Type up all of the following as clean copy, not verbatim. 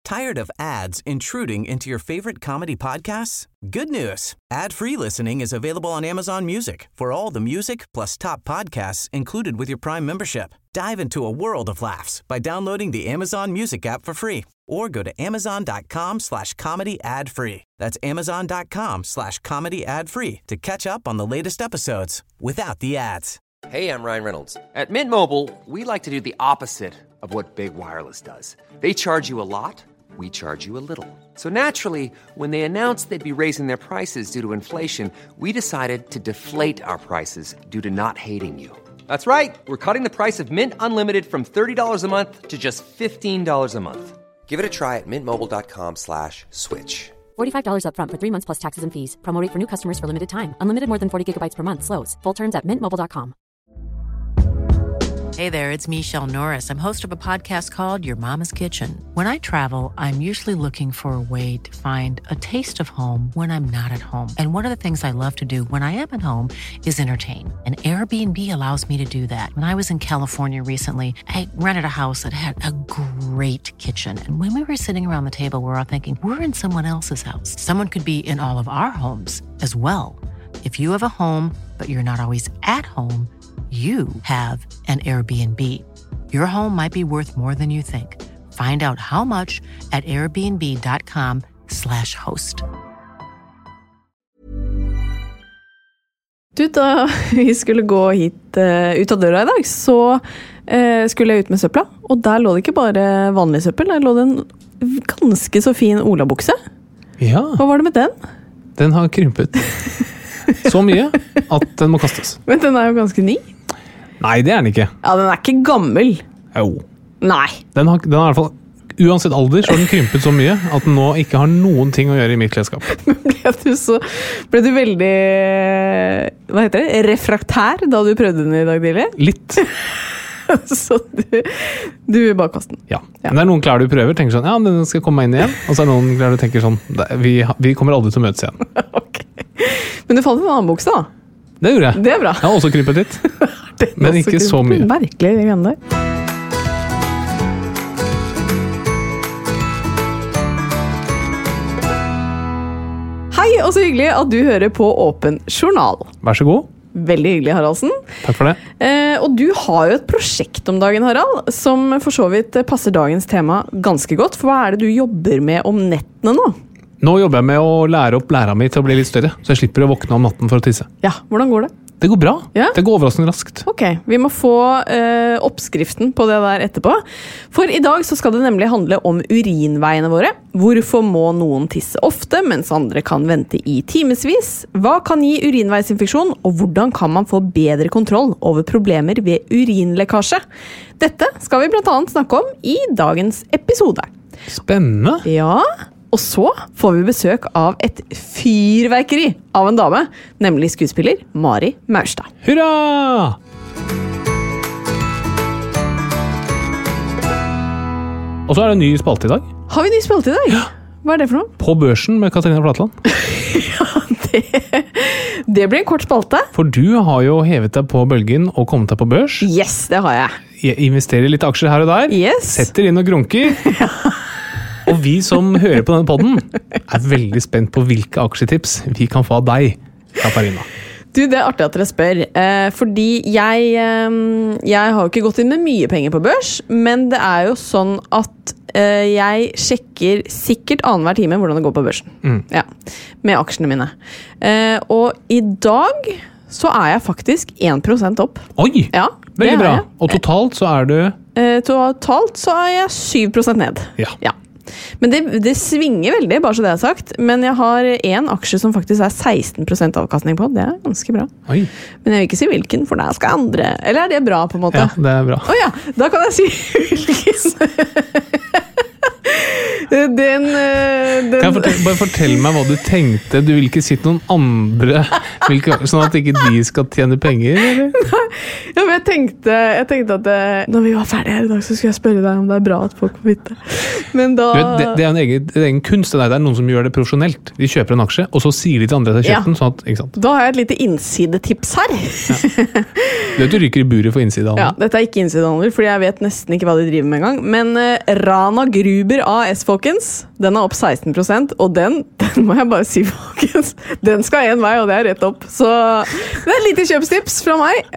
Tired of ads intruding into your favorite comedy podcasts? Good news. Ad-free listening is available on Amazon Music for all the music plus top podcasts included with your Prime membership. Dive into a world of laughs by downloading the Amazon Music app for free or go to amazon.com/comedy ad-free. That's amazon.com/comedy ad-free to catch up on the latest episodes without the ads. Hey, I'm Ryan Reynolds. At Mint Mobile, we like to do the opposite of what Big Wireless does. They charge you a lot, we charge you a little. So naturally, when they announced they'd be raising their prices due to inflation, we decided to deflate our prices due to not hating you. That's right. We're cutting the price of Mint Unlimited from $30 a month to just $15 a month. Give it a try at mintmobile.com/switch. $45 up front for 3 months plus taxes and fees. Promo rate for new customers for limited time. Unlimited more than 40 gigabytes per month. Slows full terms at mintmobile.com. Hey there, it's Michelle Norris. I'm host of a podcast called Your Mama's Kitchen. When I travel, I'm usually looking for a way to find a taste of home when I'm not at home. And one of the things I love to do when I am at home is entertain. And Airbnb allows me to do that. When I was in California recently, I rented a house that had a great kitchen. And when we were sitting around the table, we're all thinking, we're in someone else's house. Someone could be in all of our homes as well. If you have a home, but you're not always at home, you have an Airbnb. Your home might be worth more than you think. Find out how much at airbnb.com/host. Da vi skulle gå hit ut av døra I dag, så skulle jeg ut med søpla. Og der lå det ikke bare vanlig søppel, der lå det en ganske så fin olabukse. Ja. Hva var det med den? Den har krympet så mye at den må kastes. Men den jo ganske ny. Nei, det den ikke. Ja, den ikke gammel. Jo. Nei. Den har I hvert fall, uansett alder, så har den krympet så mye at den nå ikke har noen ting å gjøre I mitt klesskap. Men ble du veldig, hva heter det, refraktær da du prøvde den I dag tidlig? Litt. Så du vil bare kaste den? Ja. Men det noen klær du prøver, tenker sånn, ja, den skal komme inn igjen. Og så noen klær du tenker sånn, vi kommer aldri til å møtes igjen. Ok. Men du fant en annen bukse da? Det gjorde jeg. Det bra. Jeg har også krympet litt. Men ikke så mye. Virkelig, det kan det. Hei, og så hyggelig at du hører på Åpen Journal. Vær så god. Veldig hyggelig, Haraldsen. Takk for det. Og du har jo et prosjekt om dagen, Harald, som for så vidt passer dagens tema ganske godt. For hva det du jobber med om nettene nå? Nå jobber jeg med å lære opp læra mi til å bli litt større, så jeg slipper å våkne om natten for å tisse. Ja, hvordan går det? Det går bra. Ja? Det går overraskende raskt. Ok, vi må få oppskriften på det der etterpå. For I dag så skal det nemlig handle om urinveiene våre. Hvorfor må noen tisse ofte, mens andre kan vente I timesvis? Hva kan gi urinveisinfeksjon, og hvordan kan man få bedre kontroll over problemer ved urinlekkasje? Dette skal vi blant annet snakke om I dagens episode. Spennende. Ja, og så får vi besøk av et fyrverkeri av en dame, nemlig skuespiller Mari Maurstad. Hurra! Og så det en ny spalte I dag. Har vi ny spalte I dag? Ja. Hva det for noe? På børsen med Katarina Flatland. Ja, det blir en kort spalte. For du har jo hevet deg på bølgen og kommet deg på børs. Yes, det har jeg. Jeg investerer litt aksjer her og der. Yes. Setter inn og grunker. Ja. Og vi som hører på denne podden veldig spent på hvilke aksjetips vi kan få av deg, Katarina. Du, det artig at dere spør, fordi jeg har jo ikke gått inn med mye penger på børs, men det jo sånn at jeg sjekker sikkert annenhver time hvordan det går på børsen. Ja, med aksjene mine. Og I dag så jeg faktisk 1% opp. Oi, ja, veldig bra. Og totalt så du? Totalt så jeg 7% ned. Ja. Ja. Men det svinger veldig, bare så det sagt. Men jeg har en aksje som faktisk 16% avkastning på. Det ganske bra. Oi. Men jeg vil ikke si hvilken, for der skal andre. Eller det bra på en måte? Ja, det bra. Åja, da kan jeg si hvilken. Kan jeg bare fortelle meg hva du tenkte? Du vil ikke si til noen andre, sånn at ikke de skal tjene penger, eller? Nei, ja, men jeg tenkte at når vi var ferdige her I dag, så skulle jeg spørre deg om det bra at folk får vite. Men da... Det en egen kunst, det noen som gjør det profesjonelt. De kjøper en aksje, og så sier de til andre at de har kjøpt den, sånn at, ikke sant? Da har jeg et lite innsidetips her. Ja. Du ryker I buret for innsidehandel. Ja, dette ikke innsidehandel, fordi jeg vet nesten ikke hva de driver med en gang. Men Rana Gruber AS, folkens, folkens. Den er opp 16%, og den må jeg bare si, folkens. Den skal en vei, og det er rett opp. Så det er et lite kjøpstips fra meg.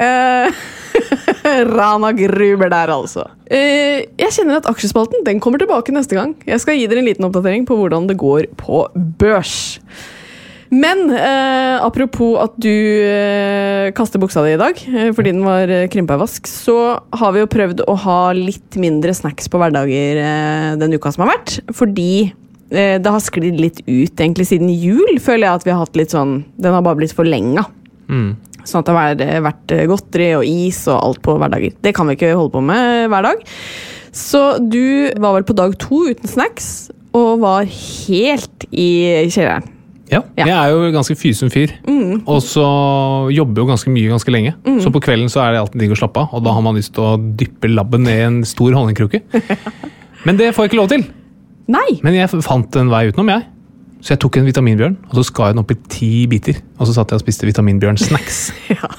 Rana Gruber der, altså. Jeg kjenner at aksjespalten, den kommer tilbake neste gang. Jeg skal gi dere en liten oppdatering på hvordan det går på børs. Men apropos at du kaster buksa di i dag, fordi den var krympet i vask, så har vi jo prøvd å ha litt mindre snacks på hverdager den uka som har vært, fordi det har sklidd litt ut egentlig siden jul, føler jeg at vi har hatt litt sånn, den har bare blitt forlenget. Sånn at det har vært godteri og is og alt på hverdager. Det kan vi ikke holde på med hver dag. Så du var vel på dag 2 uten snacks, og var helt i kjelleren. Ja, jeg er jo ganske fysen fyr, og så jobber jo ganske mye ganske lenge. Så på kvelden så er det alltid digg å slappe av, og da har man lyst til å dyppe labben ned i en stor honningkrukke. Men det får jeg ikke lov til. Nei! Men jeg fant en vei utenom, jeg. Så jeg tok en vitaminbjørn, og så skar jeg den opp i 10 biter, og så satt jeg og spiste vitaminbjørn-snacks. Ja.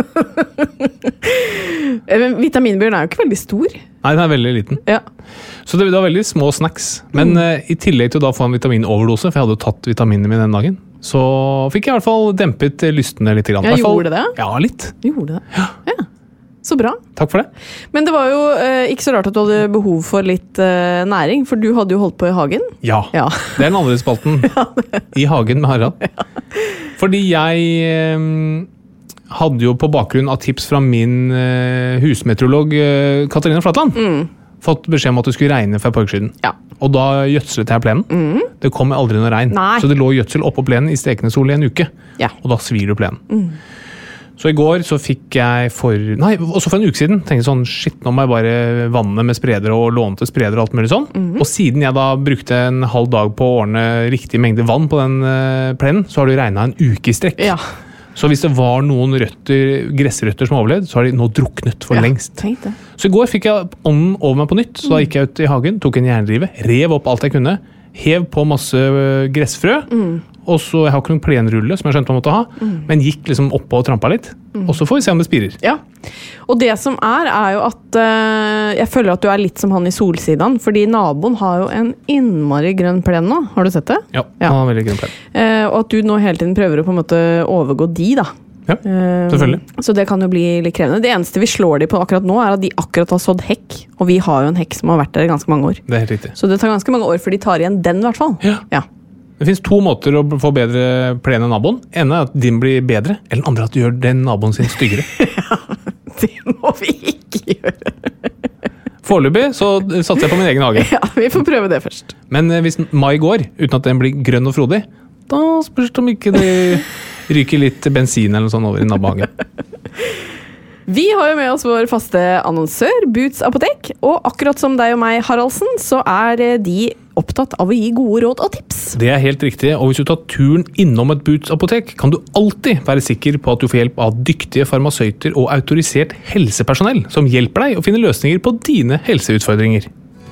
Vitaminbjørn er jo ikke veldig stor. Nei, den er veldig liten. Ja. Så det var veldig små snacks. Men i tillegg til å da få en vitaminoverdose, for jeg hadde jo tatt vitaminene mine den dagen, så fikk jeg i hvert fall dempet lystene litt. Ja, gjorde det? Ja, litt. Gjorde det? Ja. Så bra. Takk for det. Men det var jo ikke så rart at du hadde behov for litt næring, for du hadde jo holdt på i hagen. Ja. Det er den andre spalten. I hagen med Harald. Ja. Fordi jeg hadde jo på bakgrunn av tips fra min husmeteorolog Katarina Flatland fått beskjed om at det skulle regne for et par uker siden. Ja. Og da gjødslet jeg plenen. Det kom aldri noe regn. Nei. Så det lå gjødsel oppå plenen i stekende sol i en uke. Ja. Og da svir du plenen. Så i går så fikk jeg også for en uke siden, tenkte sånn, shit, nå må jeg bare vanne med spredere og lånte spredere og alt mulig sånn. Og siden jeg da brukte en halv dag på å ordne riktig mengde vann på den plenen, så har det regnet en uke i strekk. Ja. Så hvis det var noen gressrøtter som overlevde, så har de nå druknet for lengst. Så i går fikk jeg ånden over meg på nytt, så da gikk jeg ut i hagen, tok en jernrive, rev opp alt jeg kunne, hev på masse gressfrø, og så jeg har ikke noen plenrulle som jeg skjønte man måtte ha, men gikk liksom oppå og trampa litt, og så får vi se om det spirer. Ja, og det som er jo at jeg føler at du er litt som han i Solsidan, fordi naboen har jo en innmari grønn plen nå, har du sett det? Ja, han har veldig grønn plen. Og at du nå hele tiden prøver å på en måte overgå de da. Ja, selvfølgelig. Så det kan jo bli litt krevende. Det eneste vi slår de på akkurat nå er at de akkurat har sådd hekk, og vi har jo en hekk som har vært der i ganske mange år. Det er helt riktig. Så det tar ganske mange år før de tar igjen den i hvert fall. Ja. Det finnes 2 måter å få bedre plen enn naboen. En er at din blir bedre, eller den andre at du gjør den naboen sin styggere. Ja, det må vi ikke gjøre. Foreløpig så satser jeg på min egen hage. Ja, vi får prøve det først. Men hvis mai går, uten at den blir grønn og frodig, da spørs det om ikke det ryker litt bensin eller noe sånt over i nabohagen. Vi har jo med oss vår faste annonsør, Boots Apotek, og akkurat som deg og meg, Haraldsen, så er de opptatt av å gi gode råd og tips. Det er helt riktig, og hvis du tar turen innom et Boots Apotek, kan du alltid være sikker på at du får hjelp av dyktige farmasøyter og autorisert helsepersonell, som hjelper deg å finne løsninger på dine helseutfordringer.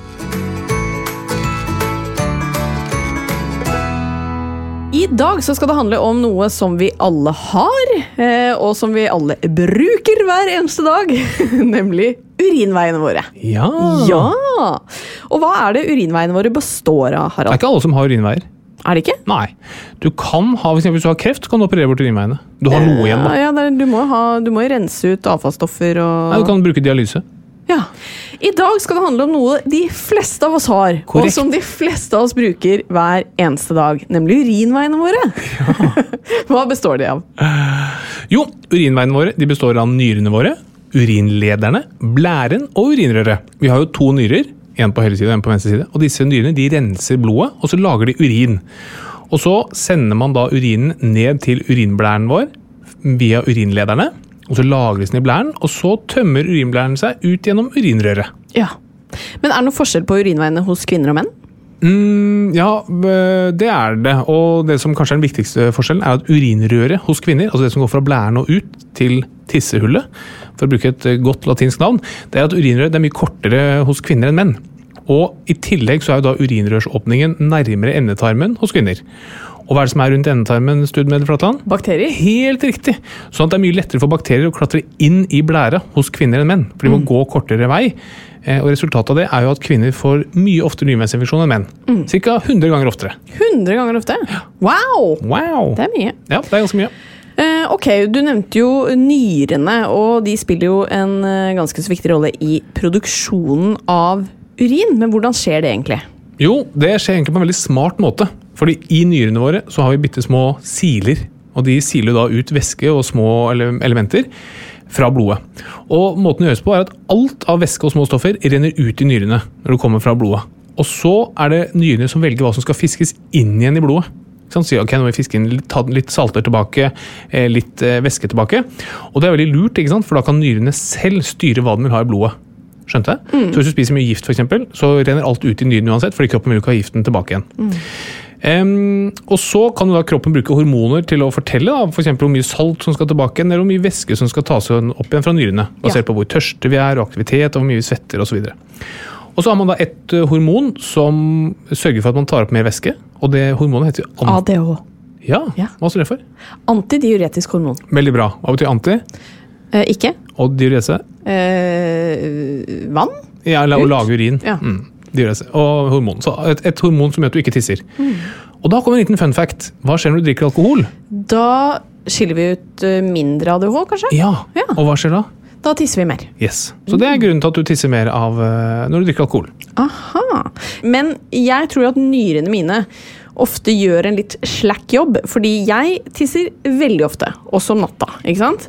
I dag så skal det handle om noe som vi alle har, og som vi alle bruker hver eneste dag, nemlig urinveiene våre. Ja! Og hva er det urinveiene våre består av, Harald? Det er ikke alle som har urinveier. Er det ikke? Nei. Du kan ha, hvis du har kreft, kan du operere bort urinveiene. Du har noe igjen da. Ja, du må jo rense ut avfallsstoffer og... Ja, du kan bruke dialyse. Ja. I dag skal det handle om noe de fleste av oss har, korrekt, og som de fleste av oss bruker hver eneste dag, nemlig urinveiene våre. Ja. Hva består de av? Jo, urinveiene våre de består av nyrene våre, urinlederne, blæren og urinrøret. Vi har jo 2 nyrer, en på høyre side og en på venstre side, og disse nyrene de renser blodet, og så lager de urin. Og så sender man da urinen ned til urinblæren vår via urinlederne, og så lagres den i blæren, og så tømmer urinblæren seg ut gjennom urinrøret. Ja. Men er det noe forskjell på urinveiene hos kvinner og menn? Ja, det er det. Og det som kanskje er den viktigste forskjellen, er at urinrøret hos kvinner, altså det som går fra blæren og ut til tissehullet, for å bruke et godt latinsk navn, det er at urinrøret er mye kortere hos kvinner enn menn. Og i tillegg så er jo da urinrørsåpningen nærmere endetarmen hos kvinner. Og hva er det som rundt endetarmen, Studmedel Flatland? Bakterier. Helt riktig! Sånn at det mye lettere for bakterier å klatre inn i blæra hos kvinner enn menn, for de må gå kortere vei. Og resultatet av det jo at kvinner får mye oftere urinveisinfeksjon enn menn. Cirka 100 ganger oftere. 100 ganger oftere? Wow! Det mye. Ja, det ganske mye. Ok, du nevnte jo nyrene, og de spiller jo en ganske så viktig rolle i produksjonen av urin. Men hvordan skjer det egentlig? Jo, det skjer egentlig på en veldig smart måte. Fordi i nyrene våre så har vi bitte små siler, og de siler da ut væske og små elementer fra blodet. Og måten det gjøres på at alt av væske og små stoffer renner ut i nyrene når det kommer fra blodet. Og så det nyrene som velger hva som skal fiskes inn igjen i blodet. Så sier ok, nå må vi fiske inn litt salter tilbake, litt væske tilbake. Og det veldig lurt, ikke sant? For da kan nyrene selv styre hva de vil ha i blodet. Skjønte? Så hvis du spiser mye gift for eksempel, så renner alt ut i nyrene uansett, fordi kroppen vil ikke ha giften tilbake igjen. Og så kan jo da kroppen bruke hormoner til å fortelle da, for eksempel hvor mye salt som skal tilbake igjen, eller hvor mye væske som skal tas opp igjen fra nyrene, basert på hvor tørste vi og aktivitet, og hvor mye vi svetter og så videre. Og så har man da et hormon som sørger for at man tar opp mer væske, og det hormonet heter jo ADH. Ja, hva står det for? Antidiuretisk hormon. Veldig bra. Hva betyr anti? Ikke. Og diurese? Vann? Ja, å lage urin. Ja. Diurese. Og hormon. Så et hormon som gjør at du ikke tisser. Og da kommer en liten fun fact. Hva skjer når du drikker alkohol? Da skiller vi ut mindre ADH, kanskje? Ja. Og hva skjer da? Da tisser vi mer. Yes. Så det grunnen til at du tisser mer av når du drikker alkohol. Aha. Men jeg tror at nyrene mine ofte gjør en litt slack jobb, fordi jeg tisser veldig ofte, også om natta, ikke sant?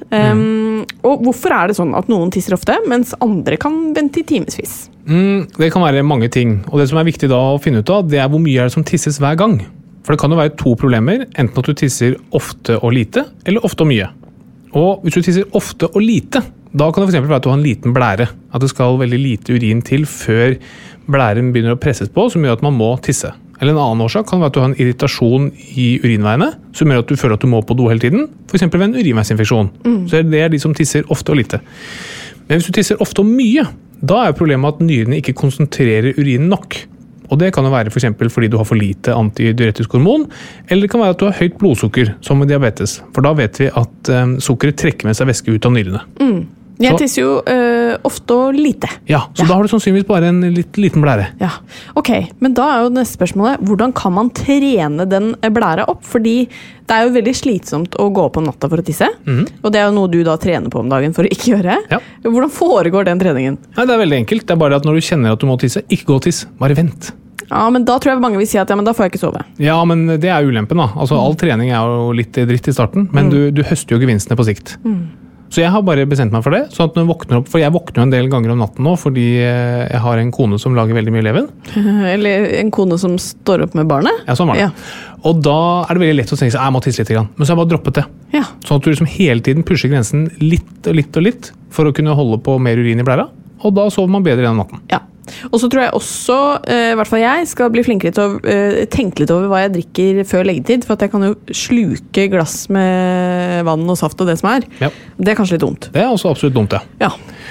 Og hvorfor det sånn at noen tisser ofte, mens andre kan vente i timesvis? Det kan være mange ting, og det som viktig da å finne ut av, det hvor mye det som tisses hver gang. For det kan jo være 2 problemer, enten at du tisser ofte og lite, eller ofte og mye. Og hvis du tisser ofte og lite, da kan det for eksempel være at du har en liten blære, at det skal veldig lite urin til før blæren begynner å presses på, som gjør at man må tisse. Eller en annen årsak kan være at du har en irritasjon i urinveiene, som gjør at du føler at du må på do hele tiden, for eksempel ved en urinveisinfeksjon. Så det de som tisser ofte og lite. Men hvis du tisser ofte og mye, da problemet at nyrene ikke konsentrerer urinen nok. Og det kan jo være for eksempel fordi du har for lite antidiuretisk hormon, eller det kan være at du har høyt blodsukker, som med diabetes. For da vet vi at sukkeret trekker med seg væske ut av nyrene. Jeg tisser jo ofte og lite. Ja, så da har du sannsynligvis bare en liten blære. Ja, ok. Men da jo det neste spørsmålet, hvordan kan man trene den blæra opp? Fordi det jo veldig slitsomt å gå på natta for å tisse, og det jo noe du da trener på om dagen for å ikke gjøre. Ja. Hvordan foregår den treningen? Nei, det veldig enkelt. Det bare at når du kjenner at du må tisse, ikke gå og tiss, bare vent. Ja, men da tror jeg mange vil si at ja, men da får jeg ikke sove. Ja, men det ulempen da. Altså, all trening jo litt dritt i starten, men du høster jo gevinstene på sikt. Så jeg har bare bestemt meg for det, sånn at når jeg våkner opp, for jeg våkner jo en del ganger om natten nå, fordi jeg har en kone som lager veldig mye leven. Eller en kone som står opp med barnet. Ja, sånn var det. Ja. Og da det veldig lett å tenke seg, jeg må tisse litt grann. Men så har jeg bare droppet det. Ja. Sånn at du liksom hele tiden pusher grensen litt og litt og litt, for å kunne holde på mer urin i blæra, og da sover man bedre gjennom natten. Ja. Og så tror jeg også, i hvert fall jeg, skal bli flinkere til å tenke litt over hva jeg drikker før leggetid, for at jeg kan jo sluke glass med vann og saft og det som Ja. Det kanskje litt dumt. Det også absolutt dumt, ja.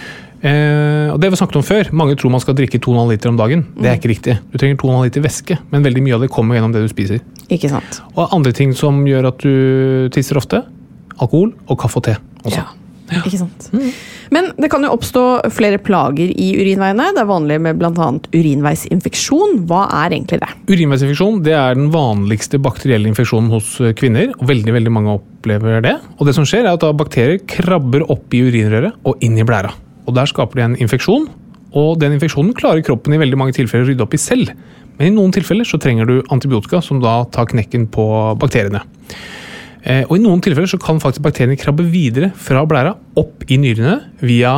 Og det vi snakket om før, mange tror man skal drikke 2,5 liter om dagen. Det ikke riktig. Du trenger 2,5 liter væske, men veldig mye av det kommer gjennom det du spiser. Ikke sant. Og andre ting som gjør at du tisser ofte, alkohol og kaffe og te også. Ja, ikke sant. Men det kan jo oppstå flere plager i urinveiene. Det vanlig med blant annet urinveisinfeksjon. Hva egentlig det? Urinveisinfeksjon det den vanligste bakterielle infeksjonen hos kvinner, og veldig, veldig mange opplever det. Og det som skjer at da bakterier krabber opp i urinrøret og inn i blæra. Og der skaper de en infeksjon, og den infeksjonen klarer kroppen i veldig mange tilfeller å rydde opp i selv. Men i noen tilfeller så trenger du antibiotika som da tar knekken på bakteriene. Og i noen tilfeller så kan faktisk bakteriene krabbe videre fra blæra opp i nyrene via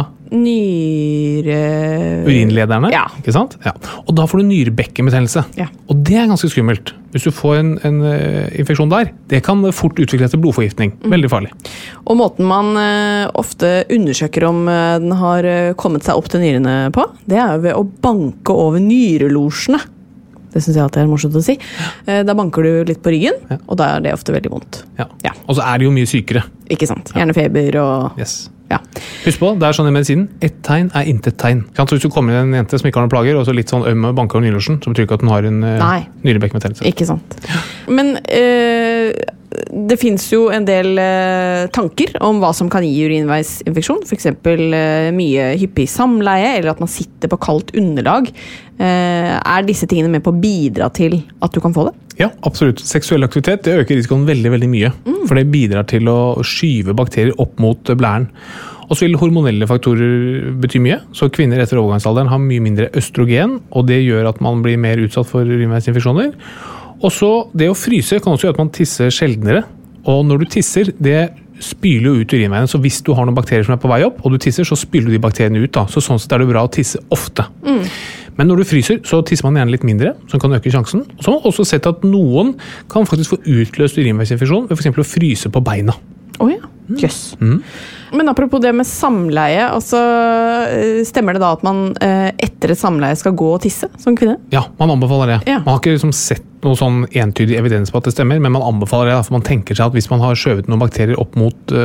urinlederne, ikke sant? Ja. Og da får du nyrebekkenbetennelse. Ja. Og det ganske skummelt. Hvis du får en infeksjon der, det kan fort utvikle til blodforgiftning. Veldig farlig. Og måten man ofte undersøker om den har kommet seg opp til nyrene på, det jo ved å banke over nyrelosjene. Det synes jeg alltid morsomt å si. Da banker du litt på ryggen, og da det ofte veldig vondt. Ja. Og så det jo mye sykere. Ikke sant? Hjernefeber og Ja. Husk på, det sånn i medisinen, ett tegn intet tegn. Så hvis du kommer inn en jente som ikke har noen plager, og så litt sånn øm og banker over nylosjen, så betyr ikke at hun har en nyrebekkenbetennelse. Ikke sant. Men det finnes jo en del tanker om hva som kan gi urinveisinfeksjon, for eksempel mye hyppig samleie, eller at man sitter på kaldt underlag. Disse tingene med på å bidra til at du kan få det? Ja, absolutt. Seksuell aktivitet det øker risikoen veldig, veldig mye, for det bidrar til å skyve bakterier opp mot blæren. Og så vil hormonelle faktorer bety mye, så kvinner etter overgangsalderen har mye mindre østrogen, og det gjør at man blir mer utsatt for urinveisinfeksjoner. Og så det å fryse kan også gjøre at man tisser sjeldnere, og når du tisser, det spyler jo ut urinveien, så hvis du har noen bakterier som på vei opp, og du tisser, så spyler du de bakteriene ut da. Så sånn sett det bra å tisse ofte. Men når du fryser, så tisser man gjerne litt mindre, som kan øke sjansen. Så har man også sett at noen kan faktisk få utløst urinveisinfeksjon ved for eksempel å fryse på beina. Ja, jøss. Men apropos det med samleie, altså, stemmer det da at man etter et samleie skal gå og tisse som kvinne? Ja, man anbefaler det. Ja. Man har ikke liksom sett noe sånn entydig evidens på at det stemmer, men man anbefaler det, for man tenker seg at hvis man har skjøvet noen bakterier opp mot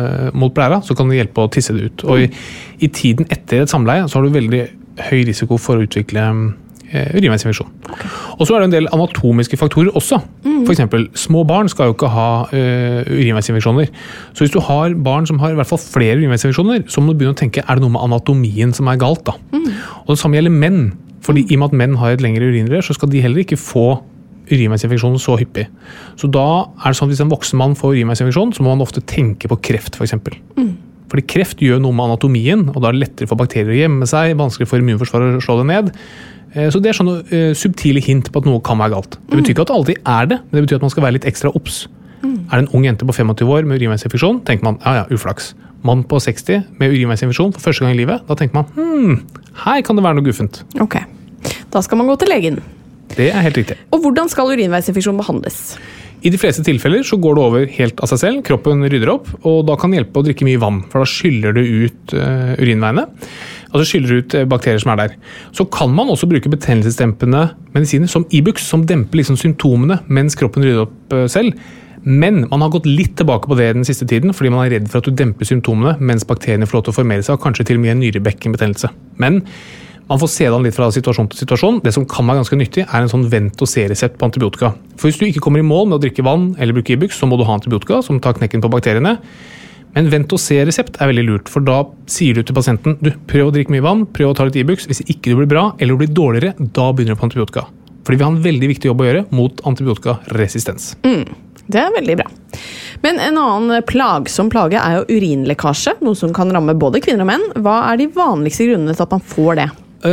blæra, så kan det hjelpe å tisse det ut. Og i tiden etter et samleie, så har du veldig høy risiko for å utvikle urinveisinfeksjon. Og så det en del anatomiske faktorer også. For eksempel, små barn skal jo ikke ha urinveisinfeksjoner. Så hvis du har barn som har i hvert fall flere urinveisinfeksjoner, så må du begynne å tenke, det noe med anatomien som galt da? Og det samme gjelder menn. Fordi i og med at menn har et lengre urinrør, så skal de heller ikke få urinveisinfeksjoner så hyppig. Så da det sånn at hvis en voksen mann får urinveisinfeksjon, så må man ofte tenke på kreft, for eksempel. Fordi kreft gjør noe med anatomien, og da det lettere for bakterier å gjemme seg, vanskelig for immunforsvaret å slå det ned. Så det sånne subtile hint på at noe kan være galt. Det betyr ikke at det alltid det, men det betyr at man skal være litt ekstra obs. Det en ung jente på 25 år med urinveisinfeksjon, tenker man, ja, uflaks. Mann på 60 med urinveisinfeksjon for første gang i livet, da tenker man, her kan det være noe guffent. Ok, da skal man gå til legen. Det helt riktig. Og hvordan skal urinveisinfeksjon behandles? I de fleste tilfeller så går det over helt av seg selv, kroppen rydder opp, og da kan det hjelpe å drikke mye vann, for da skyller det ut urinveiene, altså skyller ut bakterier som der. Så kan man også bruke betennelsesdempende medisiner som Ibux, som demper liksom symptomene mens kroppen rydder opp selv, men man har gått litt tilbake på det den siste tiden, fordi man redd for at du demper symptomene mens bakteriene får lov til å formere seg, og kanskje til og med en nyrebekkenbetennelse. Men man får se den litt fra situasjon til situasjon. Det som kan være ganske nyttig, en sånn vent-og-se-resept på antibiotika. For hvis du ikke kommer i mål med å drikke vann eller bruke Ibux, så må du ha antibiotika som tar knekken på bakteriene. Men vent-og-se-resept veldig lurt, for da sier du til pasienten, du, prøv å drikke mye vann, prøv å ta litt Ibux. Hvis ikke du blir bra eller du blir dårligere, da begynner du på antibiotika. Fordi vi har en veldig viktig jobb å gjøre mot antibiotikaresistens. Det veldig bra. Men en annen plagsom plage jo urinlekkasje, noe som kan ramme både kvinner og menn. Hva de vanligste grunnene til at man får det?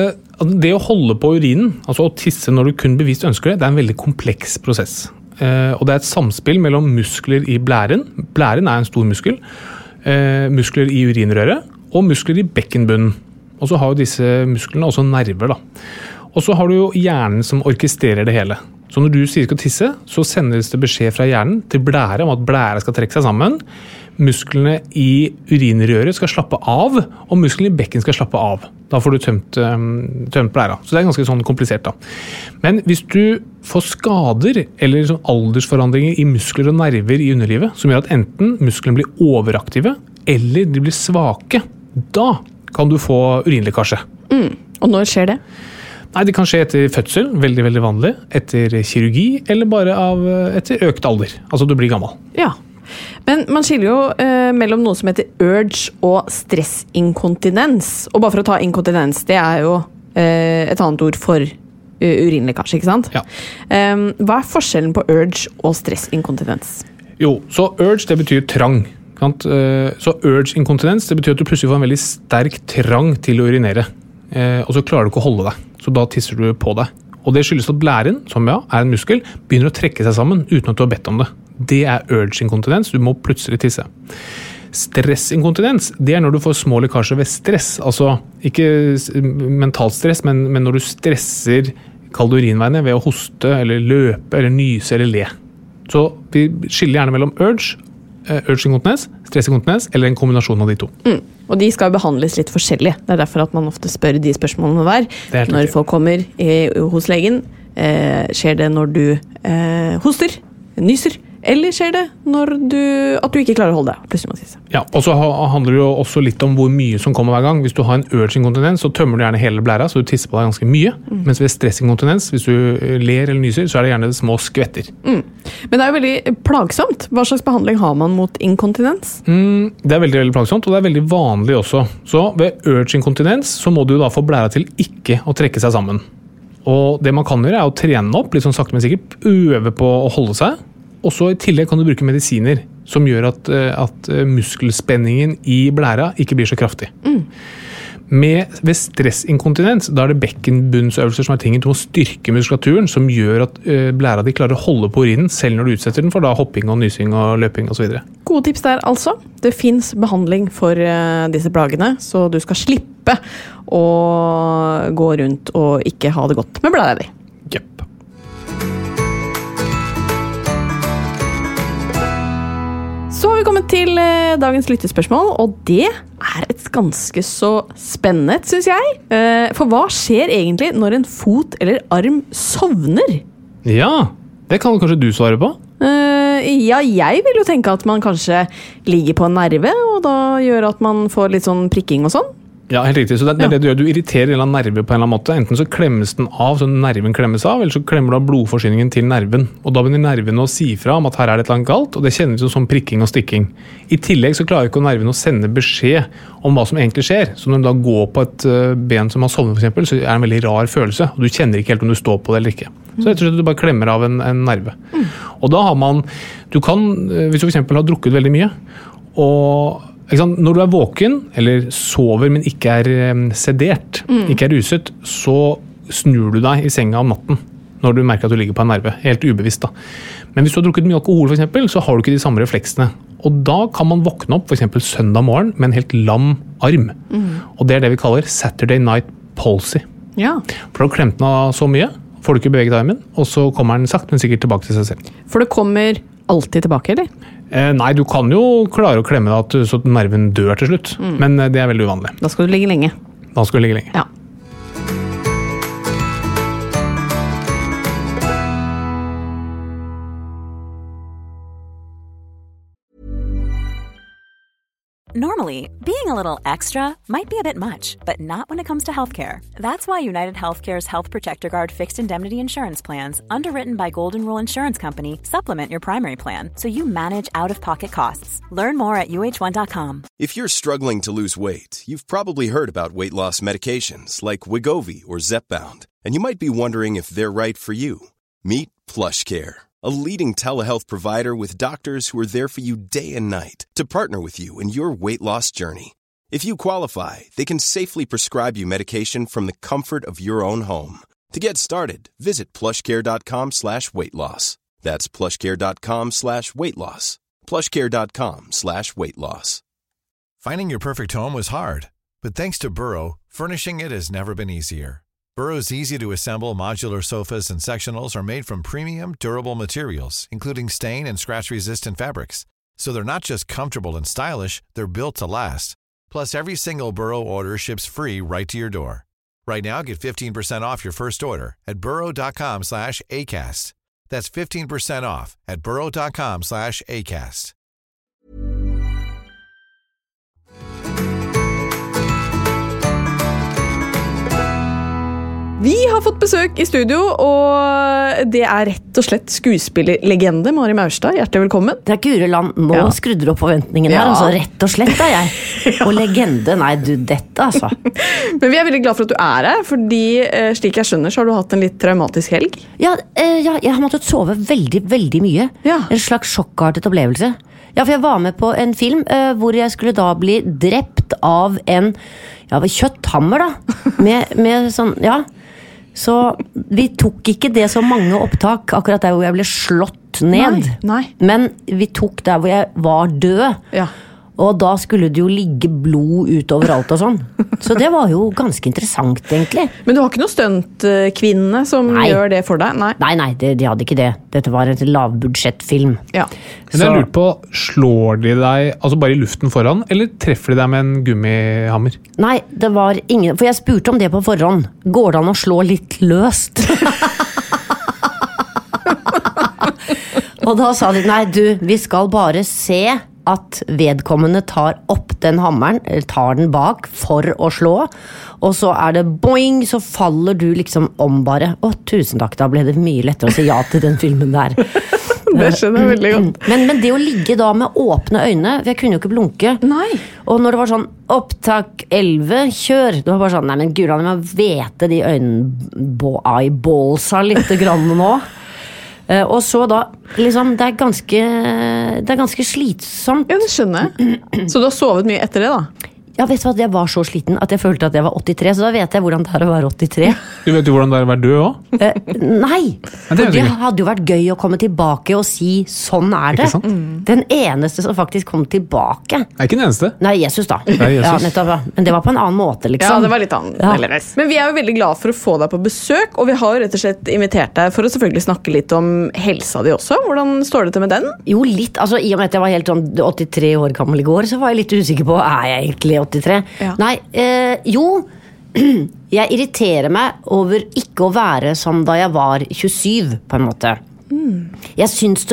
Det å holde på urinen, altså å tisse når du kun bevisst ønsker det, det en veldig kompleks prosess. Og det et samspill mellom muskler i blæren. Blæren en stor muskel. Muskler i urinrøret og muskler i bekkenbunnen. Og så har jo disse musklene også nerver da. Og så har du jo hjernen som orkestrerer det hele. Så når du sier skal tisse, så sendes det beskjed fra hjernen til blære om at blære skal trekke seg sammen. Musklene i urinrøret skal slappe av, og musklene i bekken skal slappe av. Da får du tømt blæra. Så det ganske sånn komplisert da. Men hvis du får skader eller sånn aldersforandringer i muskler og nerver i underlivet, som gjør at enten musklene blir overaktive, eller de blir svake, da kan du få urinlekkasje. Og når skjer det? Nei, det kan skje etter fødsel, veldig, veldig vanlig, etter kirurgi, eller bare etter økt alder. Altså du blir gammel. Ja. Men man skiller jo mellom noe som heter urge og stressinkontinens. Og bare for å ta inkontinens, det jo et annet ord for urinlekkasje, ikke sant? Ja. Hva forskjellen på urge og stressinkontinens? Jo, så urge det betyr trang. Så urge inkontinens det betyr at du plutselig får en veldig sterk trang til å urinere. Og så klarer du ikke å holde deg. Så da tisser du på deg. Og det skyldes at blæren, som en muskel, begynner å trekke seg sammen uten at du har bedt om det. Det urge-inkontinens, du må plutselig tisse. Stressinkontinens, det når du får små lekkasjer ved stress, altså ikke mentalt stress, men når du stresser urinveiene ved å hoste, eller løpe, eller nyse, eller le. Så vi skiller gjerne mellom urge-inkontinens, stressinkontinens, eller en kombinasjon av de to. Og de skal behandles litt forskjellig. Det derfor at man ofte spør de spørsmålene der. Når folk kommer hos legen, skjer det når du hoster, nyser, eller skjer det når at du ikke klarer å holde deg? Plutselig må tisse. Ja, og så handler det jo også litt om hvor mye som kommer hver gang. Hvis du har en urge-inkontinens, så tømmer du gjerne hele blæra, så du tisser på deg ganske mye. Mens ved stressinkontinens, hvis du ler eller nyser, så er det gjerne små skvetter. Men det er jo veldig plagsomt. Hva slags behandling har man mot inkontinens? Det er veldig, veldig plagsomt, og det er veldig vanlig også. Så ved urge-inkontinens, så må du da få blæra til ikke å trekke seg sammen. Og det man kan gjøre er å trene opp, litt sånn sakte, men sikkert, øve på å holde seg. Og så i tillegg kan du bruke medisiner som gjør at muskelspenningen i blæra ikke blir så kraftig. Ved stressinkontinens, da er det bekkenbunnsøvelser som er tingen til å styrke muskulaturen, som gjør at blæra di klarer å holde på urinen, selv når du utsetter den for da hopping og nysing og løping og så videre. Gode tips der altså. Det finnes behandling for disse plagene, så du skal slippe å gå rundt og ikke ha det godt med blæra di. Jepp. Så har vi kommet til dagens lyttespørsmål, og det er et ganske så spennende, synes jeg. For hva skjer egentlig når en fot eller arm sovner? Ja, det kan kanskje du svare på? Ja, jeg vil jo tenke at man kanskje ligger på en nerve, og da gjør at man får litt sånn prikking og sånn. Ja, helt riktig. Så det er det du gjør. Du irriterer en eller annen nerve på en eller annen måte. Enten så klemmes den av, så nerven klemmes av, eller så klemmer du av blodforsyningen til nerven. Og da begynner nerven å si fra om at her er det et eller annet galt, og det kjennes jo som prikking og stikking. I tillegg så klarer ikke nerven å sende beskjed om hva som egentlig skjer. Så når du da går på et ben som har sovnet for eksempel, så er det en veldig rar følelse, og du kjenner ikke helt om du står på det eller ikke. Så rett og slett du bare klemmer av en nerve. Og da har man, du kan, hvis du for eksempel har drukket veldig mye, og når du er våken, eller sover, men ikke er sedert, ikke er ruset, så snur du deg i senga om natten, når du merker at du ligger på en nerve, helt ubevisst da. Men hvis du har drukket mye alkohol for eksempel, så har du ikke de samme refleksene. Og da kan man våkne opp for eksempel søndag morgen med en helt lam arm. Og det er det vi kaller Saturday Night Palsy. Ja. For da har klemt den av så mye, får du ikke beveget armen, og så kommer den sakte, men sikkert tilbake til seg selv. For det kommer alltid tilbake, eller? Nei, du kan jo klare å klemme deg så nerven dør til slutt, men det er veldig uvanlig. Da skal du ligge lenge. Da skal du ligge lenge. Ja. Normally, being a little extra might be a bit much, but not when it comes to healthcare. That's why United Healthcare's Health Protector Guard fixed indemnity insurance plans, underwritten by Golden Rule Insurance Company, supplement your primary plan so you manage out-of-pocket costs. Learn more at uh1.com. If you're struggling to lose weight, you've probably heard about weight loss medications like Wegovy or Zepbound, and you might be wondering if they're right for you. Meet PlushCare, a leading telehealth provider with doctors who are there for you day and night to partner with you in your weight loss journey. If you qualify, they can safely prescribe you medication from the comfort of your own home. To get started, visit plushcare.com/weightloss. That's plushcare.com/weightloss. plushcare.com/weightloss. Finding your perfect home was hard, but thanks to Burrow, furnishing it has never been easier. Burrow's easy-to-assemble modular sofas and sectionals are made from premium, durable materials, including stain and scratch-resistant fabrics. So they're not just comfortable and stylish, they're built to last. Plus, every single Burrow order ships free right to your door. Right now, get 15% off your first order at burrow.com/ACAST. That's 15% off at burrow.com/ACAST. Vi har fått besøk i studio, og det er rett og slett skuespillerlegende Mari Maurstad. Hjertelig velkommen. Det er Gure Land. Nå skrudde du opp forventningene her. Altså, rett og slett er jeg. Og legende, nei du, dette altså. Men vi er veldig glad for at du er her, fordi slik jeg skjønner så har du hatt en litt traumatisk helg. Ja, jeg har måttet sove veldig, veldig mye. Ja. En slags sjokkartet opplevelse. Ja, for jeg var med på en film hvor jeg skulle da bli drept av en kjøtthammer da. Med sånn, ja. Så vi tok ikke det så mange opptak akkurat der hvor jeg ble slått ned. Nei. Men vi tok der hvor jeg var død. Ja. Og da skulle det jo ligge blod utover alt og sånn. Så det var jo ganske interessant, egentlig. Men du har ikke noen stuntkvinne som gjør det for deg? Nei, de hadde ikke det. Dette var en lavbudsjettfilm. Ja. Men jeg lurer på, slår de deg altså bare i luften foran, eller treffer de deg med en gummihammer? Nei, det var ingen. For jeg spurte om det på forhånd. Går det an å slå litt løst? Og da sa de, nei du, vi skal bare se at vedkommende tar opp den hammeren, tar den bak for å slå, og så det boing, så faller du liksom om bare. Å, tusen takk, da ble det mye lettere å si ja til den filmen der. Det skjønner jeg veldig godt. Men det å ligge da med åpne øyne, for jeg kunne jo ikke blunke. Nei. Og når det var sånn, opptak 11, kjør, det var bare sånn, nei, men gud, jeg må vete de eyeballsa litt grann nå. Og så da, liksom, det ganske slitsomt. Ja, det skjønner jeg. Så du har sovet mye etter det da? Ja, vet du hva, jeg var så sliten at jeg følte at jeg var 83, så da vet jeg hvordan det å være 83. Du vet jo hvordan det å være død også? Nei, for det hadde jo vært gøy å komme tilbake og si, sånn det. Den eneste som faktisk kom tilbake. Ikke den eneste. Nei, Jesus da. Jesus. Ja, nettopp, men det var på en annen måte, liksom. Ja, det var litt annerledes. Men vi jo veldig glad for å få deg på besøk, og vi har jo rett og slett invitert deg for å selvfølgelig snakke litt om helsa di også. Hvordan står det til med den? Jo, litt, altså i og med at jeg var helt sånn 83 år gammel i går, så var jeg litt usikker på, jeg egentlig 83? Ja. Nei, jo, jeg irriterer meg over ikke å være som da jeg var 27, på en måte. Jeg synes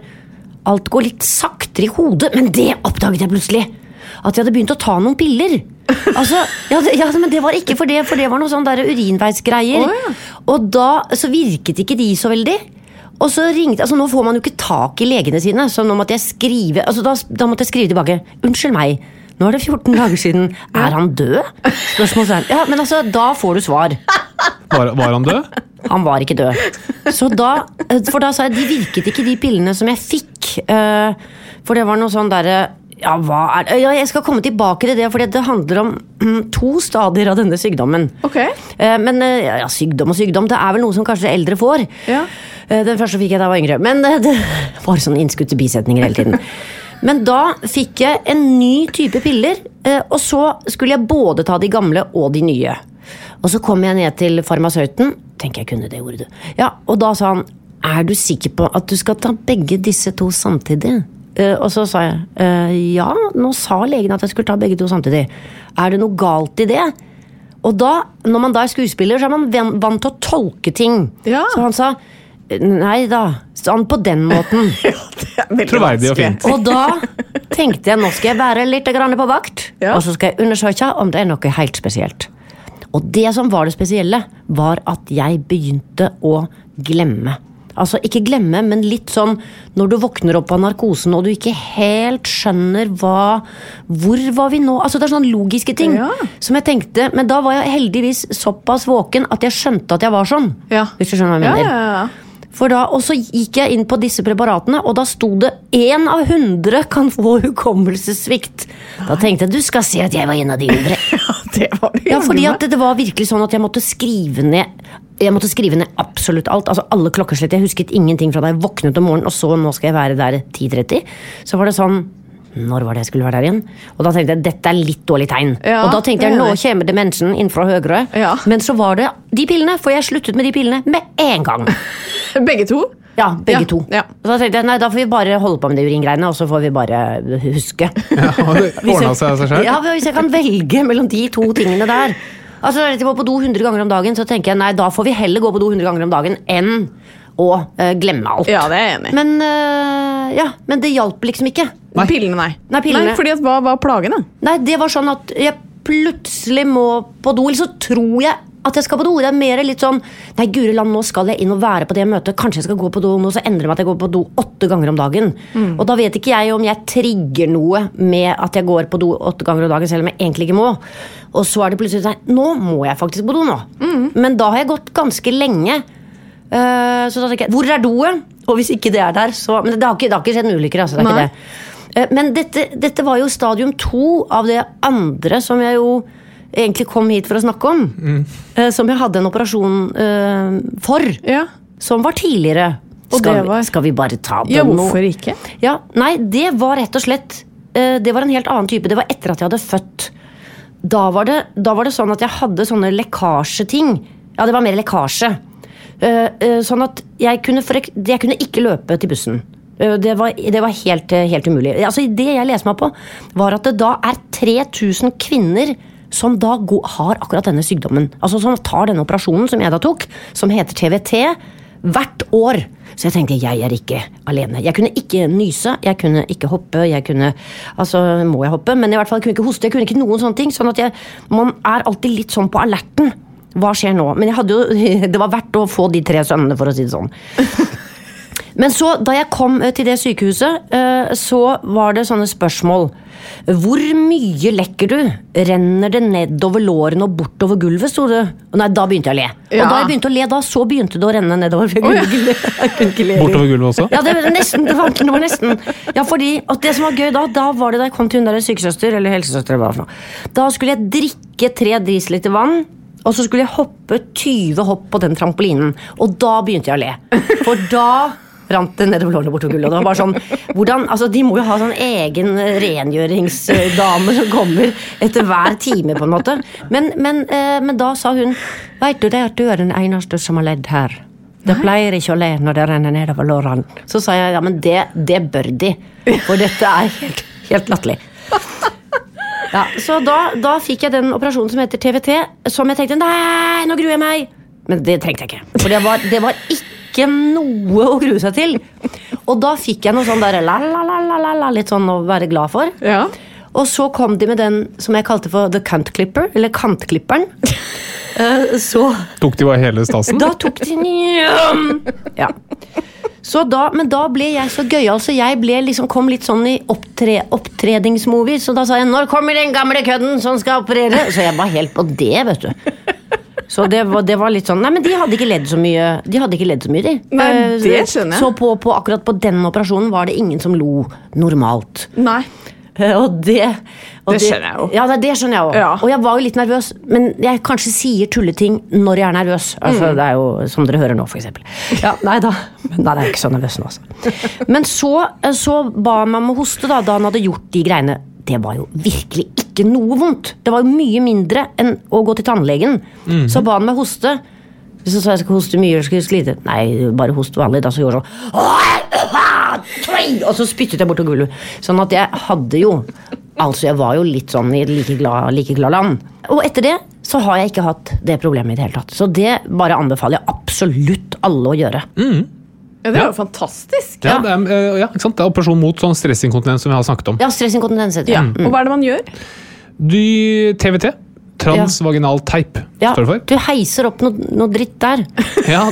alt går litt saktere i hodet, men det oppdaget jeg plutselig. At jeg hadde begynt å ta noen piller. Altså, ja, men det var ikke for det var noen sånne der urinveisgreier. Ja. Og da så virket ikke de så veldig. Og så ringte, altså nå får man jo ikke tak i legene sine, så nå måtte jeg skrive, altså da måtte jeg skrive tilbake, unnskyld meg, nå det 14 dager siden, han død? Spørsmålstegn. Ja, men altså, da får du svar. Var han død? Han var ikke død. For da sa jeg, de virket ikke de pillene som jeg fikk, for det var noe sånn der, ja, ja, jeg skal komme tilbake til det, for det handler om 2 stadier av denne sykdommen. Ok. Men ja, sykdom, det vel noe som kanskje eldre får. Ja. Den første fikk jeg da jeg var yngre, men det var sånn innskudd til bisetninger hele tiden. Men da fikk jeg en ny type piller, og så skulle jeg både ta de gamle og de nye. Og så kom jeg ned til farmasøyten, tenker jeg kunne det ordet. Ja, og da sa han, du sikker på at du skal ta begge disse 2 samtidig? Og så sa jeg, ja, nå sa legen at jeg skulle ta begge 2 samtidig. Det noe galt i det? Og da, når man da skuespiller, så man vant til å tolke ting. Ja. Så han sa, nei da, sånn på den måten. Ja, det troverdig og fint. Og da tenkte jeg, nå skal jeg være litt grann på vakt, ja. og så skal jeg undersøke om det noe helt spesielt. Og det som var det spesielle, var at jeg begynte å glemme. Altså ikke glemme, men litt sånn, når du våkner opp av narkosen, og du ikke helt skjønner hvor var vi nå? Altså det sånne logiske ting, ja. Som jeg tenkte, men da var jeg heldigvis såpass våken, at jeg skjønte at jeg var sånn. Ja. Hvis du skjønner hva jeg mener. Ja. For da, og så gikk jeg inn på disse preparatene, og da stod det 1 av 100 kan få hukommelsessvikt. Da tenkte jeg, du skal se at jeg var en av de 100. Ja, det var det. Ja, fordi at det var virkelig sånn at jeg måtte skrive ned absolutt alt, altså alle klokkeslett. Jeg husket ingenting fra da jeg våknet om morgenen, og så nå skal jeg være der 10:30. Så var det sånn, når var det jeg skulle være der igjen? Og da tenkte jeg, dette litt dårlig tegn. Ja, og da tenkte jeg, nå kommer demensen inn fra høyre. Ja. Men så var det de pillene, for jeg sluttet med de pillene med en gang. Begge 2? Ja, begge 2. Ja. Og da tenkte jeg, nei, da får vi bare holde på med de uringreiene, og så får vi bare huske. Ja, og det ordnet seg av seg selv. Ja, hvis jeg kan velge mellom de 2 tingene der. Altså, når jeg går på do 100 ganger om dagen, så tenker jeg, nei, da får vi heller gå på do 100 ganger om dagen enn å glemme alt. Ja, det jeg enig i. Men det hjalp liksom ikke. Nei. Pillene, nei. Nei, pillene. Nei, fordi at hva var plagene? Nei, det var sånn at jeg plutselig må på do, eller så tror jeg at jeg skal på do. Det mer litt sånn, nei, Gureland, nå skal jeg inn og være på det møtet. Kanskje jeg skal gå på do nå, så endrer det med at jeg går på do 8 ganger om dagen. Og da vet ikke jeg om jeg trigger noe med at jeg går på do 8 ganger om dagen, selv om jeg egentlig ikke må. Og så det plutselig sånn, nå må jeg faktisk på do nå. Men da har jeg gått ganske lenge. Så da tenker jeg, hvor doen? Og hvis ikke det der, så... Men det har ikke skjedd en ulykker, altså, det ikke det. Men dette var jo stadium 2 av det andre som jeg jo egentlig kom hit for å snakke om, som jeg hadde en operasjon for, som var tidligere. Skal vi bare ta den nå? Ja, hvorfor ikke? Ja, nei, det var rett og slett, det var en helt annen type. Det var etter at jeg hadde født. Da var det sånn at jeg hadde sånne lekkasjeting. Ja, det var mer lekkasje. Sånn at jeg kunne ikke løpe til bussen. Det var helt umulig. Altså, det jeg leser meg på, var at det da 3000 kvinner som da har akkurat denne sykdommen, altså som tar denne operasjonen som jeg da tok, som heter TVT, hvert år. Så jeg tenkte, jeg ikke alene. Jeg kunne ikke nyse, jeg kunne ikke hoppe, må jeg hoppe, men i hvert fall jeg kunne ikke hoste, jeg kunne ikke noen sånne ting, sånn at man alltid litt sånn på alerten. Hva skjer nå? Men det var verdt å få de 3 sønnene, for å si det sånn. Men så, da jeg kom til det sykehuset, så var det sånne spørsmål. Hvor mye lekker du? Renner det nedover lårene og bortover gulvet, stod det? Nei, da begynte jeg å le. Og da jeg begynte å le, så begynte det å renne nedover gulvet. Jeg kunne ikke le. Bortover gulvet også? Ja, det var nesten. Ja, fordi, og det som var gøy da var det da jeg kom til hun der sykesøster, eller helsesøster, eller hva for noe. Da skulle jeg drikke 3 drisliter vann, og så skulle jeg hoppe 20 hopp på den trampolinen. Og da begynte jeg å le. For da rant det nedover lårene bortover gulvet. Og det var bare sånn, de må jo ha sånn egen rengjøringsdame som kommer etter hver time på en måte. Men da sa hun, vet du det at du den eneste som har ledd her? Det pleier ikke å le når det renner nedover lårene. Så sa jeg, ja, men det bør de. For dette helt latterlig. Ja, så da fikk jeg den operasjonen som heter TVT, som jeg tenkte, nei, nå gruer jeg meg. Men det trengte jeg ikke. For det var ikke noe å grue seg til. Og da fikk jeg noe sånn der litt sånn å være glad for. Ja. Og så kom de med den som jeg kalte for The Cunt Clipper, eller kantklipperen. Så tok de bare hele stasen? Da tok de ja. Men da ble jeg så gøy, altså jeg kom litt sånn i opptredingsmovies, så da sa jeg, når kommer den gamle kødden som skal operere? Så jeg var helt på det, vet du. Så det var litt sånn, nei, men de hadde ikke ledd så mye, de. Nei, det skjønner jeg. Så akkurat på den operasjonen var det ingen som lo normalt. Nei. Og det skjønner jeg jo. Ja, det skjønner jeg jo. Ja. Og jeg var jo litt nervøs, men jeg kanskje sier tulleting når jeg nervøs. Altså, det jo som dere hører nå, for eksempel. Ja, nei, det ikke så nervøs nå, altså. Men så ba man meg hoste da han hadde gjort de greiene. Det var jo virkelig ikke noe vondt. Det var jo mye mindre enn å gå til tannlegen. Så ba han meg hoste. Så sa jeg skal hoste mye, eller skal jeg slite? Nei, bare hoste vanlig. Da så gjorde jeg sånn, og så spyttet jeg bort til gulvet. Sånn at jeg hadde jo, altså jeg var jo litt sånn i like glad land. Og etter det så har jeg ikke hatt det problemet i det hele tatt. Så det bare anbefaler jeg absolutt alle å gjøre. Ja, det jo fantastisk. Ja, ikke sant? Det operasjon mot sånn stressinkontinens som vi har snakket om. Ja, stressinkontinens heter det. Og hva det man gjør? TVT. Transvaginal teip, står det for. Du heiser opp noe dritt der. Ja,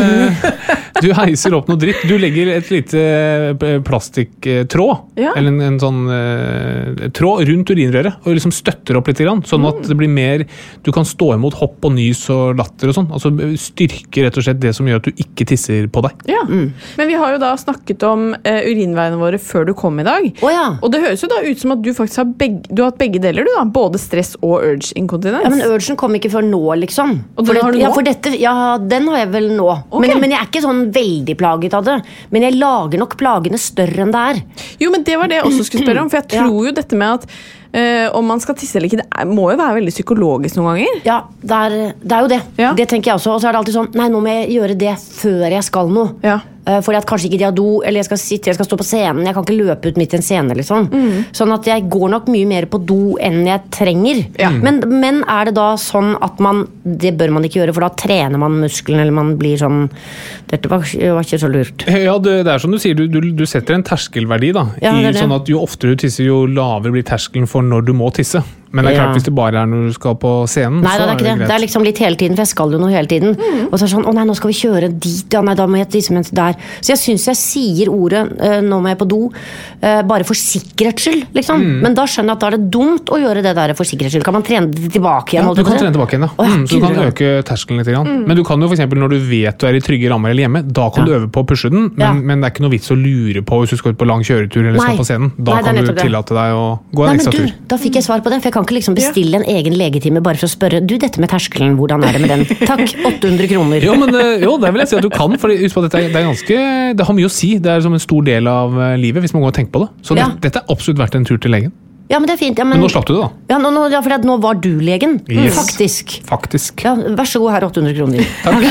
du heiser opp noe dritt. Du legger et lite plastikktråd, eller en sånn tråd rundt urinrøret, og liksom støtter opp litt grann, sånn at det blir mer, du kan stå imot hopp og nys og latter og sånn. Altså styrker rett og slett det som gjør at du ikke tisser på deg. Ja, men vi har jo da snakket om urinveiene våre før du kom i dag. Og det høres jo da ut som at du faktisk har hatt begge deler, du da, både stress og urge-inkontinens. Ja, men urgen kom ikke før nå, liksom. Og den har du nå? Den har jeg vel nå. Okay. Men jeg ikke sånn veldig plaget av det. Men jeg lager nok plagene større enn det Jo, men det var det jeg også skulle spørre om, for jeg tror jo dette med at om man skal tisse eller ikke, det må jo være veldig psykologisk noen ganger. Ja, det jo det. Ja. Det tenker jeg også. Og så det alltid sånn, nei, nå må jeg gjøre det før jeg skal noe. Ja. Fordi at kanskje ikke de har do, eller jeg skal stå på scenen, jeg kan ikke løpe ut midt i en scene, liksom. Sånn at jeg går nok mye mer på do enn jeg trenger. Ja. Men det da sånn at det bør man ikke gjøre, for da trener man muskelen, eller man blir sånn, dette var ikke så lurt. Ja, det som du sier, du setter en terskelverdi da, sånn at jo oftere du tisser, jo lavere blir terskelen for når du må tisse. Men det klart hvis det bare når du skal på scenen, nei, så det ikke det. Det liksom litt hele tiden, for jeg skal jo noe hele tiden. Og så sånn, å nei, nå skal vi kjøre dit, ja nei, da må jeg tisse mens der. Så jeg synes jeg sier ordet, nå må jeg på do, bare for sikkerhets skyld, liksom. Men da skjønner jeg at da det dumt å gjøre det der for sikkerhets skyld. Kan man trene det tilbake igjen? Ja, du kan trene tilbake igjen, ja. Så du kan øke terskelen litt. Men du kan jo for eksempel, når du vet du i trygge rammer eller hjemme, da kan du øve på å pushe den, men det ikke noe vits å lure på hvis du skal ut på lang kjøretur eller skal på scenen. Da kan du tillate deg å gå en ekstra tur. Da fikk jeg svar på det, for jeg kan ikke liksom bestille en egen legetime bare for å spørre, du, dette med terskelen, hvordan det med den? Takk, 800 kroner. Jo, men det vil jeg si at du kan, for husk på at det har mye å si, det som en stor del av livet, hvis man går og tenker på det. Så dette absolutt vært en tur til legen. Ja, men det fint. Ja, men nå slapp du det da. Ja, for nå var du legen. Yes. Faktisk. Ja, vær så god, her 800 kroner.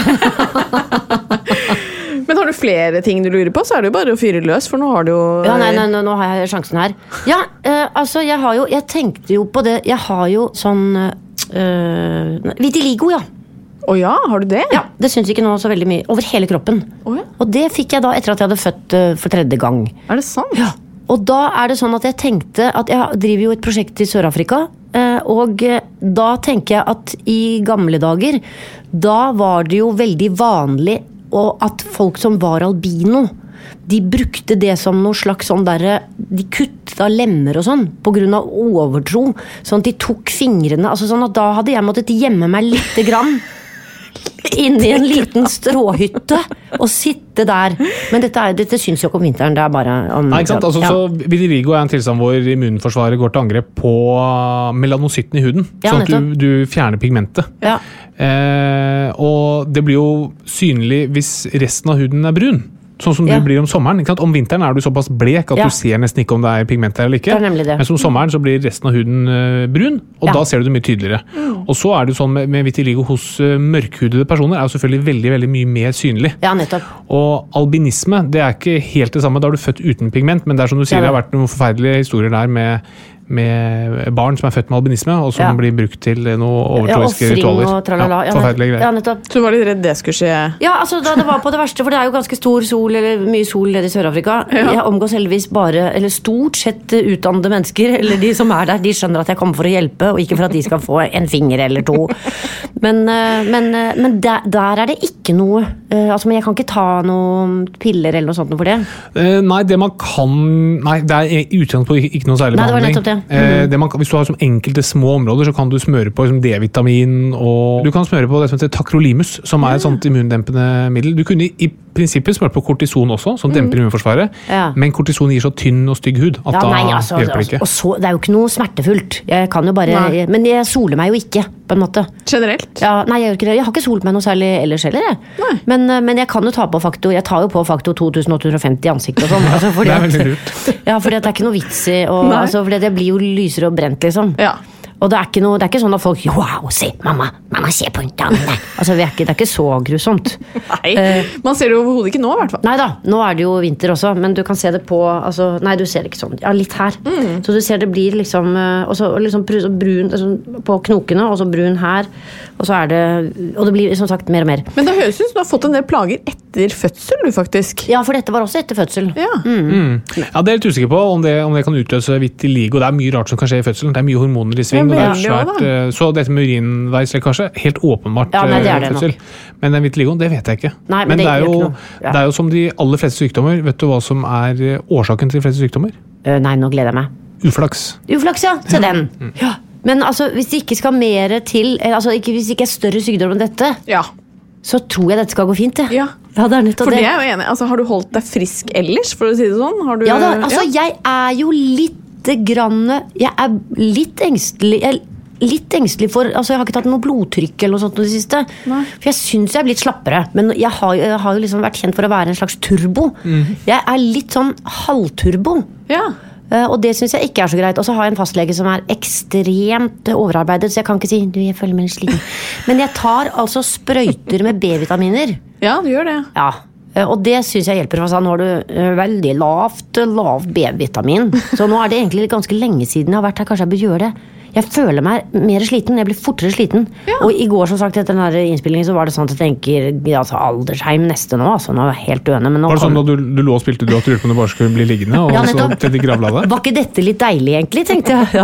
Takk. Men har du flere ting du lurer på, så det jo bare å fyre løs, for nå har du jo... Ja, nei, nå har jeg sjansen her. Ja, altså, jeg tenkte jo på det, jeg har jo sånn vitiligo, ja. Ja, har du det? Ja, det synes ikke nå så veldig mye. Over hele kroppen. Ja. Og det fikk jeg da etter at jeg hadde født for 3. gang. Er det sant? Ja. Og da det sånn at jeg tenkte at jeg driver jo et prosjekt i Sør-Afrika, og da tenker jeg at i gamle dager, da var det jo veldig vanlig at folk som var albino, de brukte det som noe slags sånn der, de kuttet av lemmer og sånn, på grunn av overtro, sånn at de tok fingrene, altså sånn at da hadde jeg måttet gjemme meg litt grann, inne i en liten stråhytte og sitte der. Men dette synes jo ikke om vinteren, det bare om... Nei, ikke sant? Altså, så vitiligo en tilstand hvor immunforsvaret går til angrep på melanocytten i huden, sånn at du fjerner pigmentet. Ja. Og det blir jo synlig hvis resten av huden brun. Sånn som du blir om sommeren. Ikke sant? Om vinteren du såpass blek at du ser nesten ikke om det pigment eller ikke. Det. Men som sommeren så blir resten av huden brun, og da ser du det mye tydeligere. Og så det jo sånn med vitiligo hos mørkhudede personer jo selvfølgelig veldig, veldig mye mer synlig. Ja, nettopp. Og albinisme, det ikke helt det samme. Da du født uten pigment, men det som du sier, det har vært noen forferdelige historier der med barn som født med albinisme, og som blir brukt til noe overtroiske ritualer. Forferdelige greier. Ja, nettopp. Så du var litt redd det skulle skje? Ja, altså da det var på det verste, for det jo ganske stor sol, eller mye sol nede i Sør-Afrika. Jeg omgås heldigvis bare, eller stort sett utdannede mennesker, eller de som der, de skjønner at jeg kommer for å hjelpe, og ikke for at de skal få en finger eller 2. Men der det ikke noe, altså, men jeg kan ikke ta noen piller eller noe sånt for det. Nei, det man kan, det i utgangspunktet ikke noe særlig behandling. Hvis du har som enkelte små områder, så kan du smøre på D-vitamin, og du kan smøre på det som heter tacrolimus, som et sånt immundempende middel. Du kunne i prinsippet smøre på kortison også, som demper immunforsvaret, men kortison gir så tynn og stygg hud at hjelper det ikke. Og så, det jo ikke noe smertefullt. Jeg kan jo bare, men jeg soler meg jo ikke, på en måte. Generelt? Ja, nei, jeg gjør ikke det. Jeg har ikke solt meg noe særlig ellers heller, jeg. Men jeg kan jo ta på faktor, jeg tar jo på faktor 2850 i ansiktet og sånn. Altså, det veldig lurt. Ja, fordi det ikke noe vits i, altså, fordi det blir jo lysere og brent, liksom. Ja. Og det det ikke sånn at folk wow, se, mamma se på den. Altså, det ikke så grusomt. Nei, man ser det jo overhodet ikke nå, i hvert fall. Neida, nå det jo vinter også, men du kan se det på, altså, nei, du ser det ikke sånn, ja, litt her. Så du ser det blir liksom, og så liksom brun på knokene, og så brun her, og så det, og det blir som sagt mer og mer. Men det høres ut som du har fått en del plager etter fødsel, du faktisk. Ja, for dette var også etter fødsel. Ja, ja det litt usikker på om det kan utløse vitiligo. Det mye rart som kan skje i fødselen, det mye hormoner i sving. Svært, så dette med urinveislekkasje, helt åpenbart fødsel. Men den vitiligoen, det vet jeg ikke. Nei, men det er jo som de aller fleste sykdommer. Vet du hva som årsaken til de fleste sykdommer? Nei, nå gleder jeg meg. Uflaks. Uflaks, ja. Se den. Ja. Men altså, hvis det ikke skal mer til, altså hvis det ikke større sykdom enn dette, så tror jeg dette skal gå fint, ja. Ja, det nettopp for det jo enig. Altså, har du holdt deg frisk ellers, for å si det sånn? Har du, ja da, altså jeg jo litt litt engstelig for, altså jeg har ikke tatt noe blodtrykk eller noe sånt det siste. Nei. For jeg synes jeg blitt slappere, men jeg har jo liksom vært kjent for å være en slags turbo. Jeg litt sånn halvturbo. Ja. Og det synes jeg ikke så greit. Og så har jeg en fastlege som ekstremt overarbeidet, så jeg kan ikke si, jeg føler meg litt sliten. Men jeg tar altså sprøyter med B-vitaminer. Ja, du gjør det. Ja. Og det synes jeg hjelper, for nå har du veldig lavt B-vitamin. Så nå det egentlig ganske lenge siden jeg har vært her, kanskje jeg bør gjøre det. Jeg føler meg mer sliten, jeg blir fortere sliten. Ja. Og i går, som sagt, etter denne innspillingen, så var det sånn at jeg tenker, altså Aldersheim neste nå, altså nå jeg helt uenig. Men nå var det sånn da du lå og spilte, du at du lurte på om du bare skulle bli liggende, og så til de gravladet? Var ikke dette litt deilig egentlig, tenkte jeg.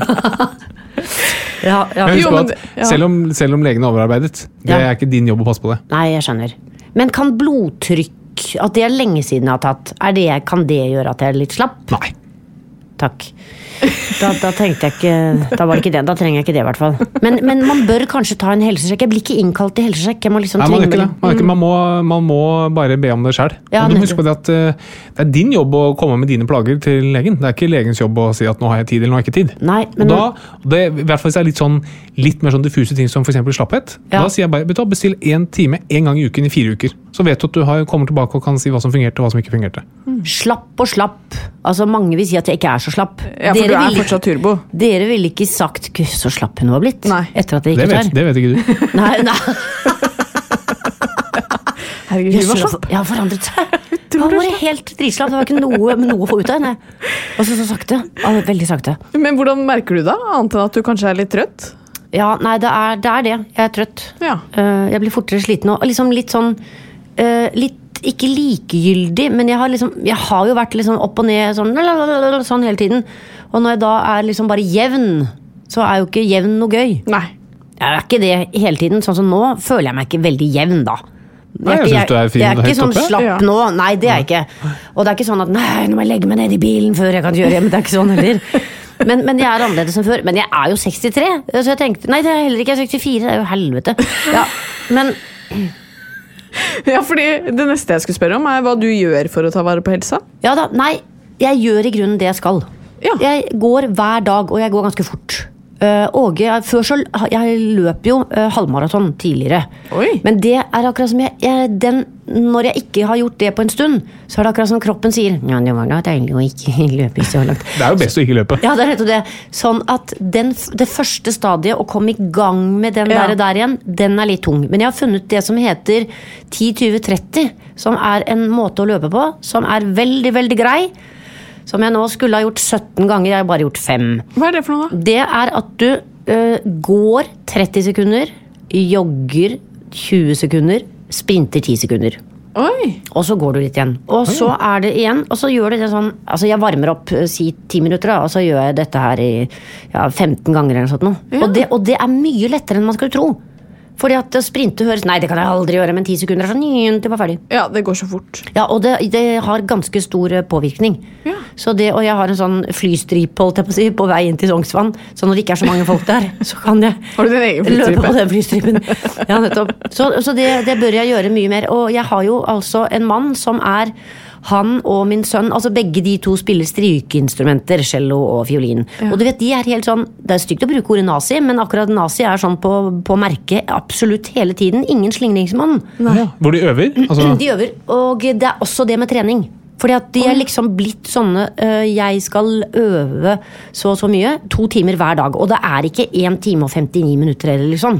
Ja. Men husk på at selv om legene er overarbeidet, det ikke din jobb å passe på det. Nei, jeg skjønner. Men kan blodtrykk, at det lenge siden jeg har tatt, kan det gjøre at jeg litt slapp? Nei. Takk. Da tenkte jeg ikke, da var det ikke det, da trenger jeg ikke det i hvert fall. Men man bør kanskje ta en helsesjekk. Jeg blir ikke innkalt til helsesjekk. Jeg må liksom man må bare be om det selv. Ja, du må huske på det at det din jobb å komme med dine plager til legen. Det ikke legens jobb å si at nå har jeg tid eller nå har jeg ikke tid. Nei, men i hvert fall hvis det litt mer sånn diffuse ting som for eksempel slapphet, da sier jeg bare, bestill 1 time 1 gang i uken i 4 uker. Så vet du at du kommer tilbake og kan si hva som fungerte og hva som ikke fungerte. Slapp og slapp. Altså mange vil si at jeg ikke så slapp. Ja, for du fortsatt turbo. Dere ville ikke sagt så slapp hun var blitt. Nei. Etter at det ikke tar. Det vet ikke du. Nei. Herregud, hun var slapp. Jeg har forandret seg. Han var helt dritslapp. Det var ikke noe å få ut av henne. Og så sakte. Veldig sakte. Men hvordan merker du da? Annet enn at du kanskje litt trøtt? Ja, nei, det er det. Jeg er trøtt. Ja. Jeg blir fortere sliten og liksom litt sånn litt ikke likegyldig, men jeg har jo vært liksom opp og ned sånn hele tiden. Og når jeg da er liksom bare jevn, så er jo ikke jevn noe gøy. Nei. Jeg er ikke det hele tiden, sånn som nå føler jeg meg ikke veldig jevn da. Jeg synes du er fin jeg er ikke sånn oppe. slapp nå, nei det er jeg ikke. Og det er ikke sånn at nei, nå må jeg legge meg ned i bilen før jeg kan kjøre hjem, det er ikke sånn heller. Men jeg er annerledes enn før. Men jeg er jo 63, så jeg tenkte, nei det er heller ikke 64, det er jo helvete. Ja, men... Ja, fordi det neste jeg skulle spørre om er hva du gjør for å ta vare på helsa. Ja da, nei, jeg gjør i grunnen det jeg skal. Ja. Jeg går hver dag, og jeg går ganske fort. Åge, før så jeg løp jo halvmaraton tidligere. Oi. Men det er akkurat som når jeg ikke har gjort det på en stund, så er det akkurat som kroppen sier, ja, det var da deilig å ikke løpe så langt. Det er jo best å ikke løpe. Ja, det er rett og det. Sånn at det første stadiet å komme i gang med den der igjen, den er litt tung. Men jeg har funnet det som heter 10-20-30, som er en måte å løpe på, som er veldig, veldig grei. Som jeg nå skulle ha gjort 17 ganger, jeg har bare gjort 5. Hva er det for noe da? Det er at du går 30 sekunder, jogger 20 sekunder, sprinter 10 sekunder. Oi. Og så går du litt igjen. Og så er det igjen, og så gjør du det sånn, altså jeg varmer opp, si 10 minutter da, og så gjør jeg dette her i 15 ganger eller sånt nå. Ja. Og det er mye lettere enn man skulle tro. Fordi at sprinte høres, nei det kan jeg aldri gjøre, men 10 sekunder er sånn, det var ferdig. Ja, det går så fort. Ja, og det har ganske stor påvirkning. Ja. Så og jeg har en sånn flystripe, holdt jeg på å si, på vei inn til Sognsvann, så når det ikke er så mange folk der, så kan jeg har du din egen flystripe? Løpe på den flystripen. Ja, nettopp. Så det bør jeg gjøre mye mer, og jeg har jo altså en mann som er han og min sønn, altså begge de to spiller strykeinstrumenter, cello og fiolin. Ja. Og du vet, de er helt sånn, det er stygt å bruke ordet nazi, men akkurat nazi er sånn på merket absolutt hele tiden. Ingen slingringsmann. Ja, hvor de øver? Altså... De øver, og det er også det med trening. Fordi at de er liksom blitt sånne, jeg skal øve så mye, 2 timer hver dag, og det er ikke 1 time og 59 minutter eller liksom.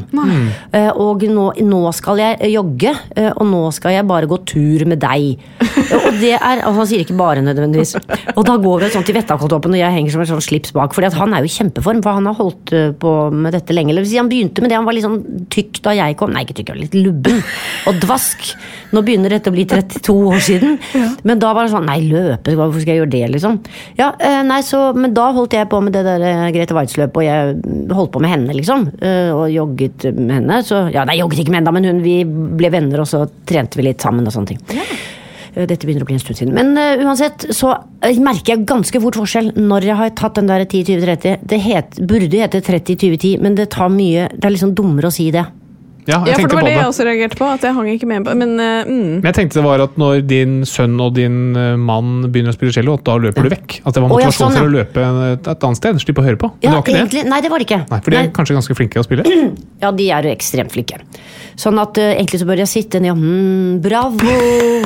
Og nå skal jeg jogge, og nå skal jeg bare gå tur med deg. Og det er, altså han sier ikke bare nødvendigvis. Og da går vi sånn til Vettakoltoppen, og jeg henger som en sånn slips bak, fordi at han er jo i kjempeform, for han har holdt på med dette lenge. Eller han begynte med det, han var litt sånn tykk da jeg kom, nei ikke tykk, litt lubben og dvask. Nå begynner dette å bli 32 år siden, men da var det sånn, nei løpe, hvorfor skal jeg gjøre det liksom? Ja, nei, men da holdt jeg på med det der Grete Waitz-løp, og jeg holdt på med henne liksom, og jogget med henne, så, ja, nei, jogget ikke med henne, men vi ble venner, og så trente vi litt sammen og sånne ting. Ja. Dette begynner å bli en stund siden. Men uansett, så merker jeg ganske fort forskjell når jeg har tatt den der 10-20-30. Det burde hete 30-20-10, men det tar mye, det er liksom dummere å si det. Ja, for det var det jeg også reagerte på, at jeg hang ikke med på, men jeg tenkte det var at når din sønn og din mann begynner å spille cello, da løper du vekk. At det var motivasjon for å løpe et annet sted, slippe å høre på. Men ja, det var ikke egentlig, det? Nei, det var det ikke. Nei, for de er kanskje ganske flinke å spille? Ja, de er jo ekstremt flinke. Sånn at egentlig så bør jeg sitte ned og bravo!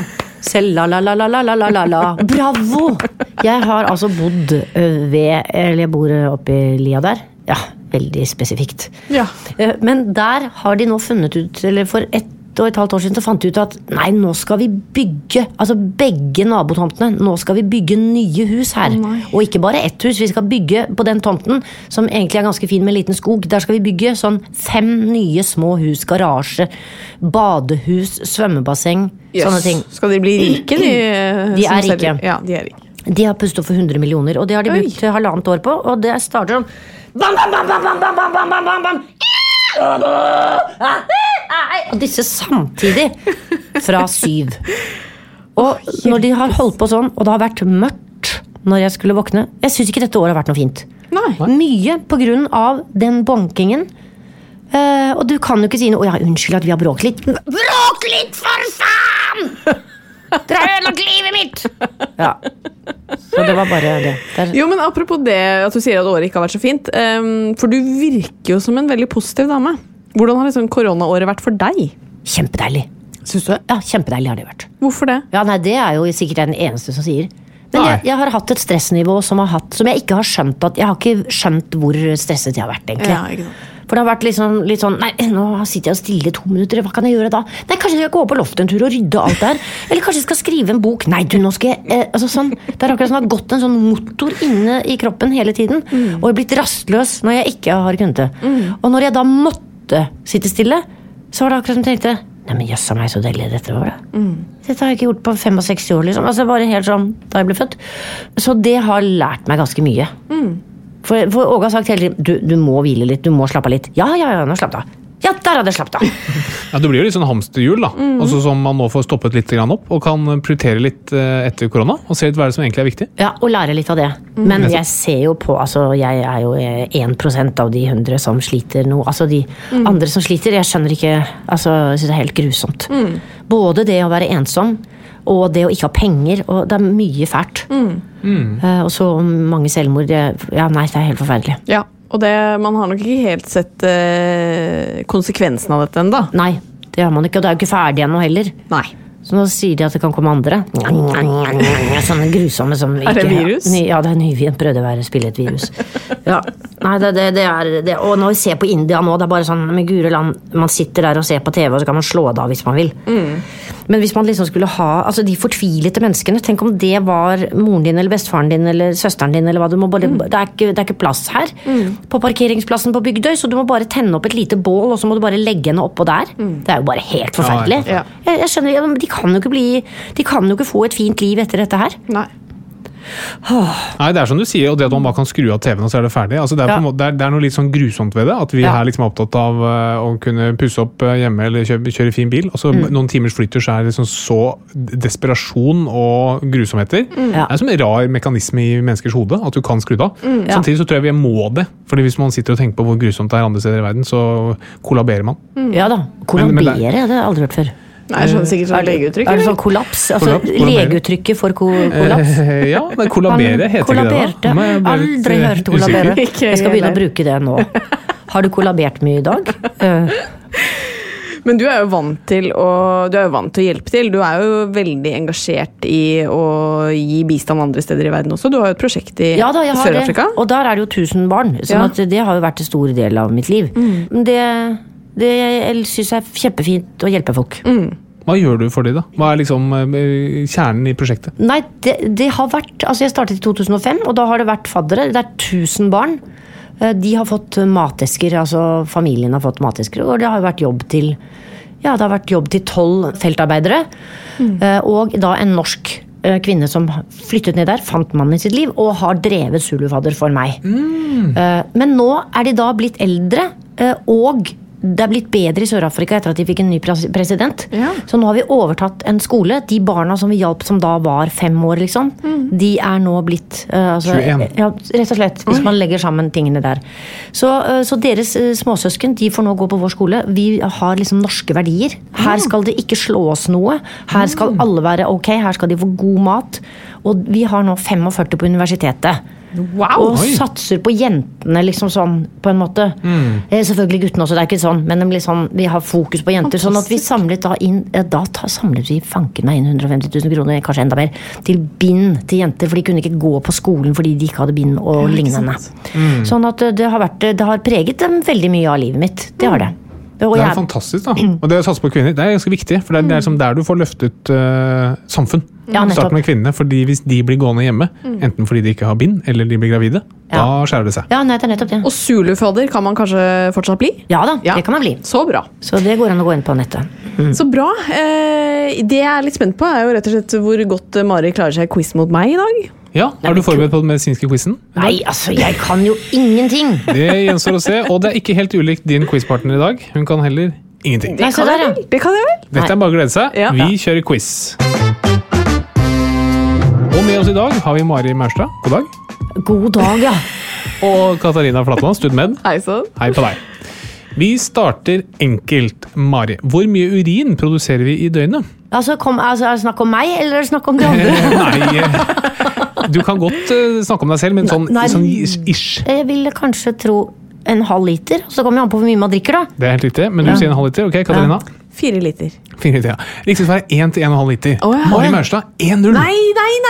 La-la-la-la-la-la-la-la. Bravo! Jeg har altså bodd eller jeg bor oppe i lia der. Ja, veldig spesifikt. Ja. Men der har de nå funnet ut, eller for 1,5 år siden så fant de ut at nei, nå skal vi bygge, altså begge nabotomtene, nå skal vi bygge nye hus her. Og ikke bare ett hus, vi skal bygge på den tomten, som egentlig er ganske fin med en liten skog. Der skal vi bygge sånn 5 nye små hus, garasje, badehus, svømmebasseng, sånne ting. Skal de bli rike, de er rike. Ja, de er rike. De har pustet opp for 100 millioner, og det har de brukt 1,5 år på, og det starter sånn bam, bam, bam, bam, bam, bam, bam, bam, bam, bam. Og disse samtidig fra 7. Og når de har holdt på sånn, og det har vært mørkt når jeg skulle våkne, jeg synes ikke dette året har vært noe fint. Nei. Mye på grunn av den bonkingen. Og du kan jo ikke si noe, ja, unnskyld at vi har bråkt litt. Bråk litt, for faen! Dere har ødelagt livet mitt! Ja. Så det var bare det. Jo, men apropos det at du sier at året ikke har vært så fint, for du virker jo som en veldig positiv dame. Hvordan har liksom koronaåret vært for deg? Kjempedeilig. Synes du det? Ja, kjempedeilig har det vært. Hvorfor det? Ja, nei, det er jo sikkert den eneste som sier. Men jeg har hatt et stressnivå som jeg ikke har skjønt, jeg har ikke skjønt hvor stresset jeg har vært egentlig. Ja, ikke sant. For det har vært liksom, litt sånn, nei, nå sitter jeg og stille 2 minutter, hva kan jeg gjøre da? Nei, kanskje jeg skal gå på loftet en tur og rydde alt der. Eller kanskje jeg skal skrive en bok. Nei, du, nå skal jeg... altså sånn, det er akkurat som det har gått en sånn motor inne i kroppen hele tiden. Og jeg har blitt rastløs når jeg ikke har kunnet det. Og når jeg da måtte sitte stille, så var det akkurat som jeg tenkte, nei, men jøss, meg så deilig dette var det. Dette har jeg ikke gjort på 65 år, liksom. Altså bare helt sånn, da jeg ble født. Så det har lært meg ganske mye. For Åge har sagt hele tiden, du må hvile litt, du må slappe av litt. Ja, nå slapp av. Ja, der hadde jeg slappet av. Ja, det blir jo litt sånn hamsterhjul da. Altså som man nå får stoppet litt grann opp, og kan prioritere litt etter korona, og se litt hva det som egentlig er viktig. Ja, og lære litt av det. Men jeg ser jo på, altså jeg er jo 1% av de 100 som sliter nå. Altså de andre som sliter, jeg skjønner ikke, altså jeg synes det er helt grusomt. Både det å være ensom, og det å ikke ha penger, og det er mye fælt. Og så mange selvmord, ja nei, det er helt forferdelig. Ja, og man har nok ikke helt sett konsekvensen av dette enda. Nei, det har man ikke, og det er jo ikke ferdig ennå heller. Nei. Så nå sier de at det kan komme andre. Sånne grusomme som ikke... Er det virus? Ja, det er nyvien, prøvde å spille et virus. Ja, nei, det er det. Og når vi ser på India nå, det er bare sånn, med gure land, man sitter der og ser på TV, og så kan man slå det av hvis man vil. Men hvis man liksom skulle ha, altså de fortvilete menneskene, tenk om det var moren din, eller bestefaren din, eller søsteren din, eller hva, du må bare, det er ikke plass her. På parkeringsplassen på Bygdøy, så du må bare tenne opp et lite bål, og så må du bare legge henne oppå der. Det er jo bare helt forferdelig. Ja. Jeg skjønner, de kan jo ikke få et fint liv etter dette her. Nei. Nei, det er som du sier, og det at man bare kan skru av TV-en og så er det ferdig. Altså, det er noe litt sånn grusomt ved det, at vi er liksom opptatt av å kunne pusse opp hjemme eller kjøre fin bil, og så noen timers flytter så er det liksom så desperasjon og grusomheter. Det er som en rar mekanisme i menneskers hode, at du kan skru det av. Samtidig så tror jeg vi må det, fordi hvis man sitter og tenker på hvor grusomt det er andre steder i verden, så kollaberer man. Ja da, kollabere, det har jeg aldri hørt før. Nei, jeg skjønner sikkert sånn legeuttrykk. Er det sånn kollaps? Altså legeuttrykket for kollaps? Ja, men kollabere heter ikke det da. Aldri hørt kollabere. Jeg skal begynne å bruke det nå. Har du kollabert mye i dag? Men du er jo vant til å hjelpe til. Du er jo veldig engasjert i å gi bistand andre steder i verden også. Du har jo et prosjekt i Sør-Afrika. Og der er det jo 1000 barn. Sånn at det har jo vært en stor del av mitt liv. Det jeg synes er kjempefint å hjelpe folk. Hva gjør du for det da? Hva er liksom kjernen i prosjektet? Nei, det har vært, altså jeg startet i 2005, og da har det vært faddere. Det er 1000 barn. De har fått matesker, altså familien har fått matesker, og det har vært jobb til, det har vært jobb til 12 feltarbeidere, og da en norsk kvinne som flyttet ned der, fant mannen i sitt liv, og har drevet Zulu-fadder for meg. Men nå er de da blitt eldre, og det er blitt bedre i Sør-Afrika etter at de fikk en ny president. Så nå har vi overtatt en skole. De barna som vi hjalp som da var 5 år, liksom, de er nå blitt 21. Ja, rett og slett, hvis man legger sammen tingene der. Så deres småsøsken, de får nå gå på vår skole. Vi har liksom norske verdier. Her skal det ikke slås noe. Her skal alle være ok. Her skal de få god mat. Og vi har nå 45 på universitetet. Wow. Og satser på jentene liksom sånn, på en måte. Selvfølgelig guttene også, det er ikke sånn, men liksom, vi har fokus på jenter. Fantastisk. Sånn at vi samlet da inn, samlet vi fanken meg inn 150 000 kroner, kanskje enda mer, til bind til jenter, for de kunne ikke gå på skolen fordi de ikke hadde bind og lignende. Sånn at det har preget dem veldig mye av livet mitt. Det har det. Det er fantastisk da. Og det å satse på kvinner, det er ganske viktig, for det er som der du får løftet samfunn. Start med kvinnene, fordi hvis de blir gående hjemme, enten fordi de ikke har bind, eller de blir gravide, da skjærer det seg. Ja, det er nettopp det. Og Zulu-fadder kan man kanskje fortsatt bli? Ja da, det kan man bli. Så bra. Så det går an å gå inn på nettet. Så bra. Det jeg er litt spent på er jo rett og slett hvor godt Mari klarer seg quiz mot meg i dag. Ja, er du forberedt på den medisinske quizen? Nei, altså, jeg kan jo ingenting. Det gjenstår å se, og det er ikke helt ulikt din quizpartner i dag. Hun kan heller ingenting. Det kan jeg vel. Dette er bare å glede seg. Ja. Vi kjører quiz. Og med oss i dag har vi Mari Maurstad. God dag. God dag, ja. Og Katarina Flatland, studmed. Hei sånn. Hei på deg. Vi starter enkelt, Mari. Hvor mye urin produserer vi i døgnet? Altså, er det snakk om meg, eller er det snakk om de andre? Nei, du kan godt snakke om deg selv, men sånn ish. Jeg ville kanskje tro 1,5 liter, så kommer jeg an på hvor mye man drikker da. Det er helt riktig, men du sier 1,5 liter, ok, Katarina? 4 liter. 4 liter, ja. Riktig svar er 1 til 1,5 liter. Ja. Mari Maurstad, 1-0. Nei. Ja,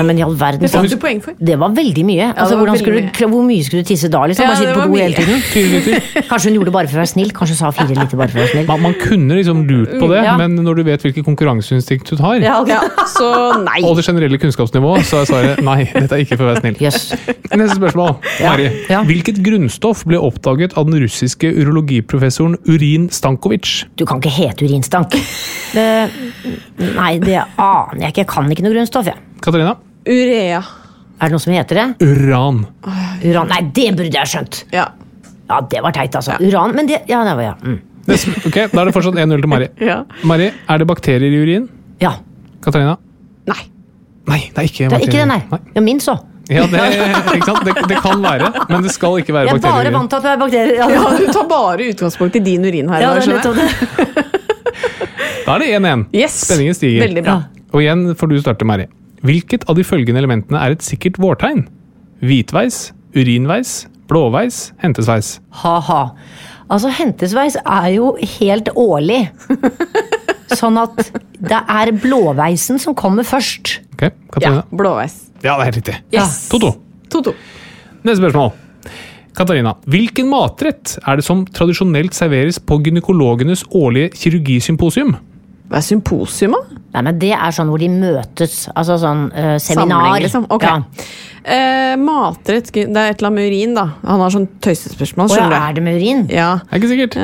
Nei, men i all verden. Det fikk du poeng for. Det var veldig mye. Altså, det var veldig hvor mye skulle du tisse da, liksom? Ja, Bare sitte det på var do mye. hele tiden? 4 liter. Kanskje hun gjorde det bare for å være snill? Kanskje hun sa 4 liter bare for å være snill? Man kunne liksom lurt på det, Ja. men når du vet hvilket konkurranseinstinkt du tar, Ja, ok. Ja, så nei. og det generelle kunnskapsnivået, så er svaret nei, dette er ikke for å være snill. Jøss. Neste spørsmål. Mari. Ja. Hvilket grunnstoff ble oppdaget av den russiske urologiprofessoren Urin Stankovic? Du kan ikke hete urinstank. Nei, det aner jeg ikke. Jeg kan ikke noe grunnstoff, jeg. Katarina? Urea. Er det noe som heter det? Uran. Uran? Nei, det burde jeg ha skjønt. Ja. Ja, det var teit, altså. Uran, men det Ja, det var ja. Ok, da er det fortsatt 1-0 til Mari. Ja. Mari, er det bakterier i urin? Ja. Katarina? Nei. Nei, det er ikke Det er ikke det, bakterier. nei. Ja, min så. Ja, ikke sant? Det kan være, men det skal ikke være Jeg er bakterier bare i urin. vant til at det er bakterier. Ja, du tar bare utgangspunkt i din urin her. Ja, det er skjønner nettopp jeg. det. Da er det 1-1. Yes. Spenningen stiger. Veldig bra. Og igjen får du starte, Mari. Hvilket av de følgende elementene er et sikkert vårtegn? Hvitveis, urinveis, blåveis, hentesveis. Ha-ha. Altså, hentesveis er jo helt årlig. Sånn at det er blåveisen som kommer først. Ok, Katarina? Ja, blåveis. Ja, det er helt riktig. Yes. 2-2. 2-2. Neste spørsmål. Katarina, hvilken matrett er det som tradisjonelt serveres på gynekologenes årlige kirurgisymposium? Hva er symposium, da? Nei, men det er sånn hvor de møtes. Altså sånn seminar. Samling, liksom. Ok. Ja. Matrett, det er et eller annet med urin, da. Han har sånn tøysespørsmål, Å ja, skjønner du. er det med urin? Ja. Det er ikke sikkert.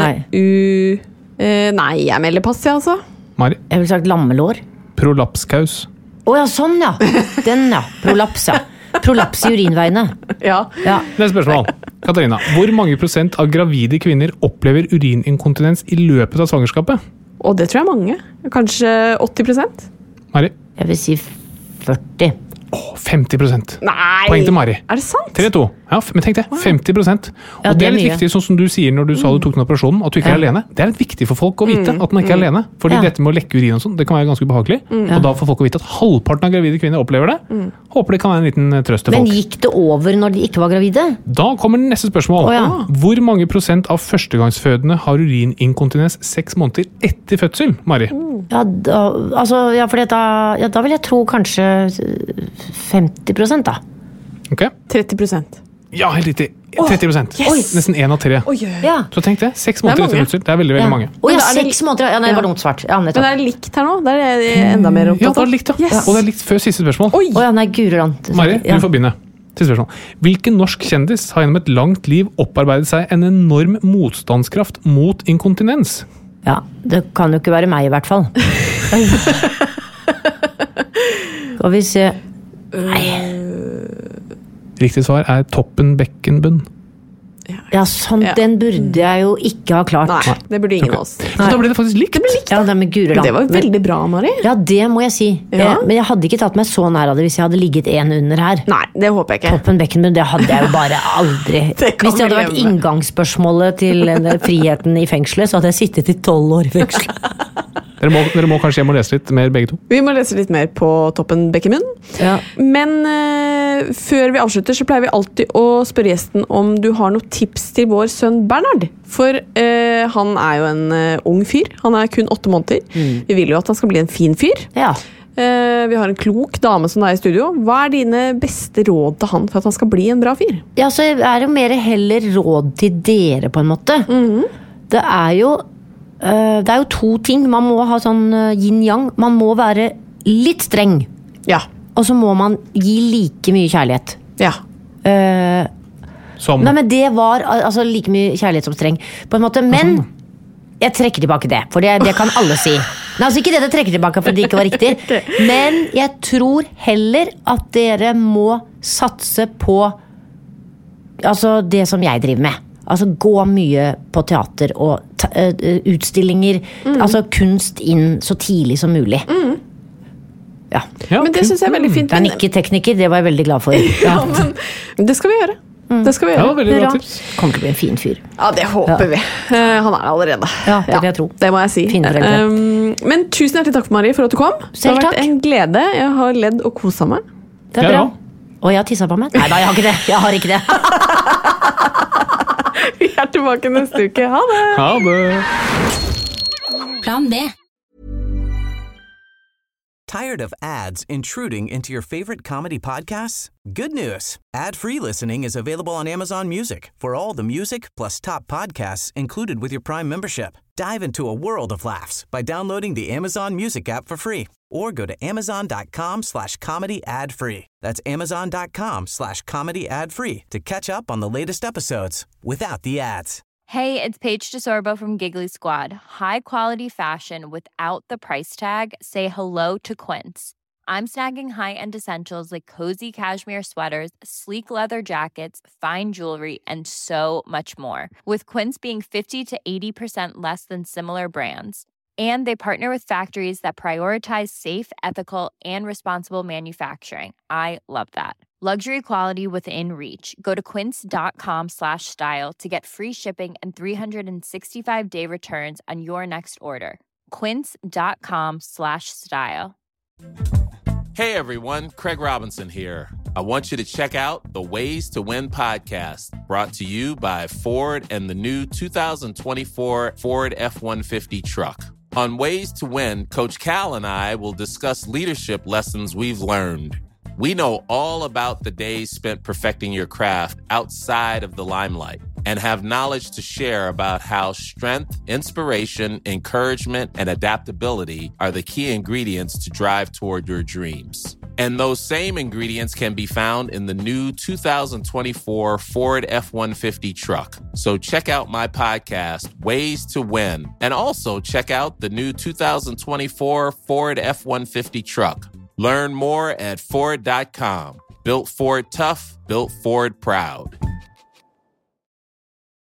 Nei, jeg melder pass, jeg, altså. Mari, Jeg ville sagt lammelår. prolapskaus. Å ja, sånn ja. Den ja. Prolaps, ja. Prolaps i urinveiene. Ja. Ja. Neste spørsmål. Katarina, hvor mange prosent av gravide kvinner opplever urininkontinens i løpet av svangerskapet? Og det tror jeg er mange. Kanskje 80%? Mari? Jeg vil si 40. 50%. Nei! Poeng til Mari. Er det sant? 3-2. Ja, men tenk det, 50%. Ja, Og det er det er litt mye. viktig, sånn som du sier når du sa du tok den operasjonen, at du ikke er alene. Det er litt viktig for folk å vite at man ikke er alene. Fordi Ja. dette med å lekke urin og sånn, det kan være ganske ubehagelig. Og da får folk å vite at halvparten av gravide kvinner opplever det. Håper det kan være en liten trøst til Men folk. gikk det over når de ikke var gravide? Da kommer neste spørsmål. Å, ja. Hvor mange prosent av førstegangsfødende har urininkontinens 6 måneder etter fødsel, Mari? Ja, da vil jeg tro kanskje 50%, da. Ok? 30%. Ja, helt riktig. 30%. yes! Nesten 1 av 3. Oi. Ja. Så tenk det. 6 Det er måneder etter mange. fødsel. Det er veldig, veldig mange. Å ja, Men da er det- 6 måneder. Ja, nei, det var dumt svart. Ja, Men nettopp. er det likt her nå? Der er jeg enda mer Ja, opptatt det er likt, ja. Yes. Og det er likt før siste spørsmål. Oi! Å ja, nei, Gureland. Mari, Ja. du får begynne. Siste spørsmål. Hvilken norsk kjendis har gjennom et langt liv opparbeidet seg en enorm motstandskraft mot inkontinens? Ja, det kan jo ikke være meg i hvert fall. Skal vi se. Riktig svar er Toppen Bekkenbunn. Ja, sånn, Ja. den burde jeg jo ikke ha klart. Nei, det burde ingen av oss. Så da ble det faktisk likt. Ja, det med Gureland. Men det var jo veldig bra, Mari. Ja, det må jeg si. Ja. Men jeg hadde ikke tatt meg så nær av det hvis jeg hadde ligget en under her. Nei, det håper jeg ikke. Toppen Beckenbund, det hadde jeg jo bare aldri. Det kan Hvis det hadde vi vært leve med. inngangsspørsmålet til friheten i fengselet, så hadde jeg sittet i 12 år i fengsel. Dere må kanskje hjem og lese litt mer, begge to. Vi må lese litt mer på Toppen Bekkemunn. Ja. Men før vi avslutter, så pleier vi alltid å spørre gjesten om du har noen tips til vår sønn Bernhard. For han er jo en ung fyr. Han er kun 8 måneder. Vi vil jo at han skal bli en fin fyr. Ja. Vi har en klok dame som er i studio. Hva er dine beste råd til han for at han skal bli en bra fyr? Ja, så er det mer heller råd til dere, på en måte. Det er jo to ting. Man må ha sånn yin-yang. Man må være litt streng, Ja. og så må man gi like mye kjærlighet. Ja. Som Nei, men det var altså like mye kjærlighet som streng, på en måte. Men jeg trekker tilbake det, for det kan alle si. Nei, altså ikke det jeg trekker tilbake fordi det ikke var riktig. Men jeg tror heller at dere må satse på altså det som jeg driver med. Altså gå mye på teater og utstillinger. Altså kunst inn så tidlig som mulig. Ja. Ja, Men det syns jeg er veldig fint. Det er nikketekniker, det var jeg veldig glad for. Ja, men det skal vi gjøre. Det skal vi Ja, gjøre. veldig bra Bra. tips. Kommer til å bli en fin fyr. Ja, det håper vi. Han er det allerede. Ja, det vil jeg tro. Det må jeg si. Fine foreldre. Men tusen hjertelig takk, Mari, for at du kom. Selv det har vært takk. en glede. Jeg har ledd og kosa meg. Det er Ja, bra. ja. Og jeg har tissa på meg. Nei da, jeg har ikke det. Jeg har ikke det. Vi er tilbake neste uke. Ha det! Ha det! Plan B. Tired of ads intruding into your favorite comedy podcasts? Good news. Ad-free listening is available on Amazon Music for all the music plus top podcasts included with your Prime membership. Dive into a world of laughs by downloading the Amazon Music app for free or go to amazon.com/comedy ad-free. That's amazon.com/comedy ad-free to catch up on the latest episodes without the ads. Hey, it's Paige DeSorbo from Giggly Squad. High quality fashion without the price tag. Say hello to Quince. I'm snagging high-end essentials like cozy cashmere sweaters, sleek leather jackets, fine jewelry, and so much more. With Quince being 50 to 80% less than similar brands. And they partner with factories that prioritize safe, ethical, and responsible manufacturing. I love that. Luxury quality within reach. Go to quince.com/style to get free shipping and 365-day returns on your next order. Quince.com/style. Hey everyone, Craig Robinson here. I want you to check out the Ways to Win podcast, brought to you by Ford and the new 2024 Ford F-150 truck. On Ways to Win, Coach Cal and I will discuss leadership lessons we've learned. We know all about the days spent perfecting your craft outside of the limelight and have knowledge to share about how strength, inspiration, encouragement, and adaptability are the key ingredients to drive toward your dreams. And those same ingredients can be found in the new 2024 Ford F-150 truck. So check out my podcast, Ways to Win, and also check out the new 2024 Ford F-150 truck. Learn more at Ford.com. Built Ford tough, built Ford proud.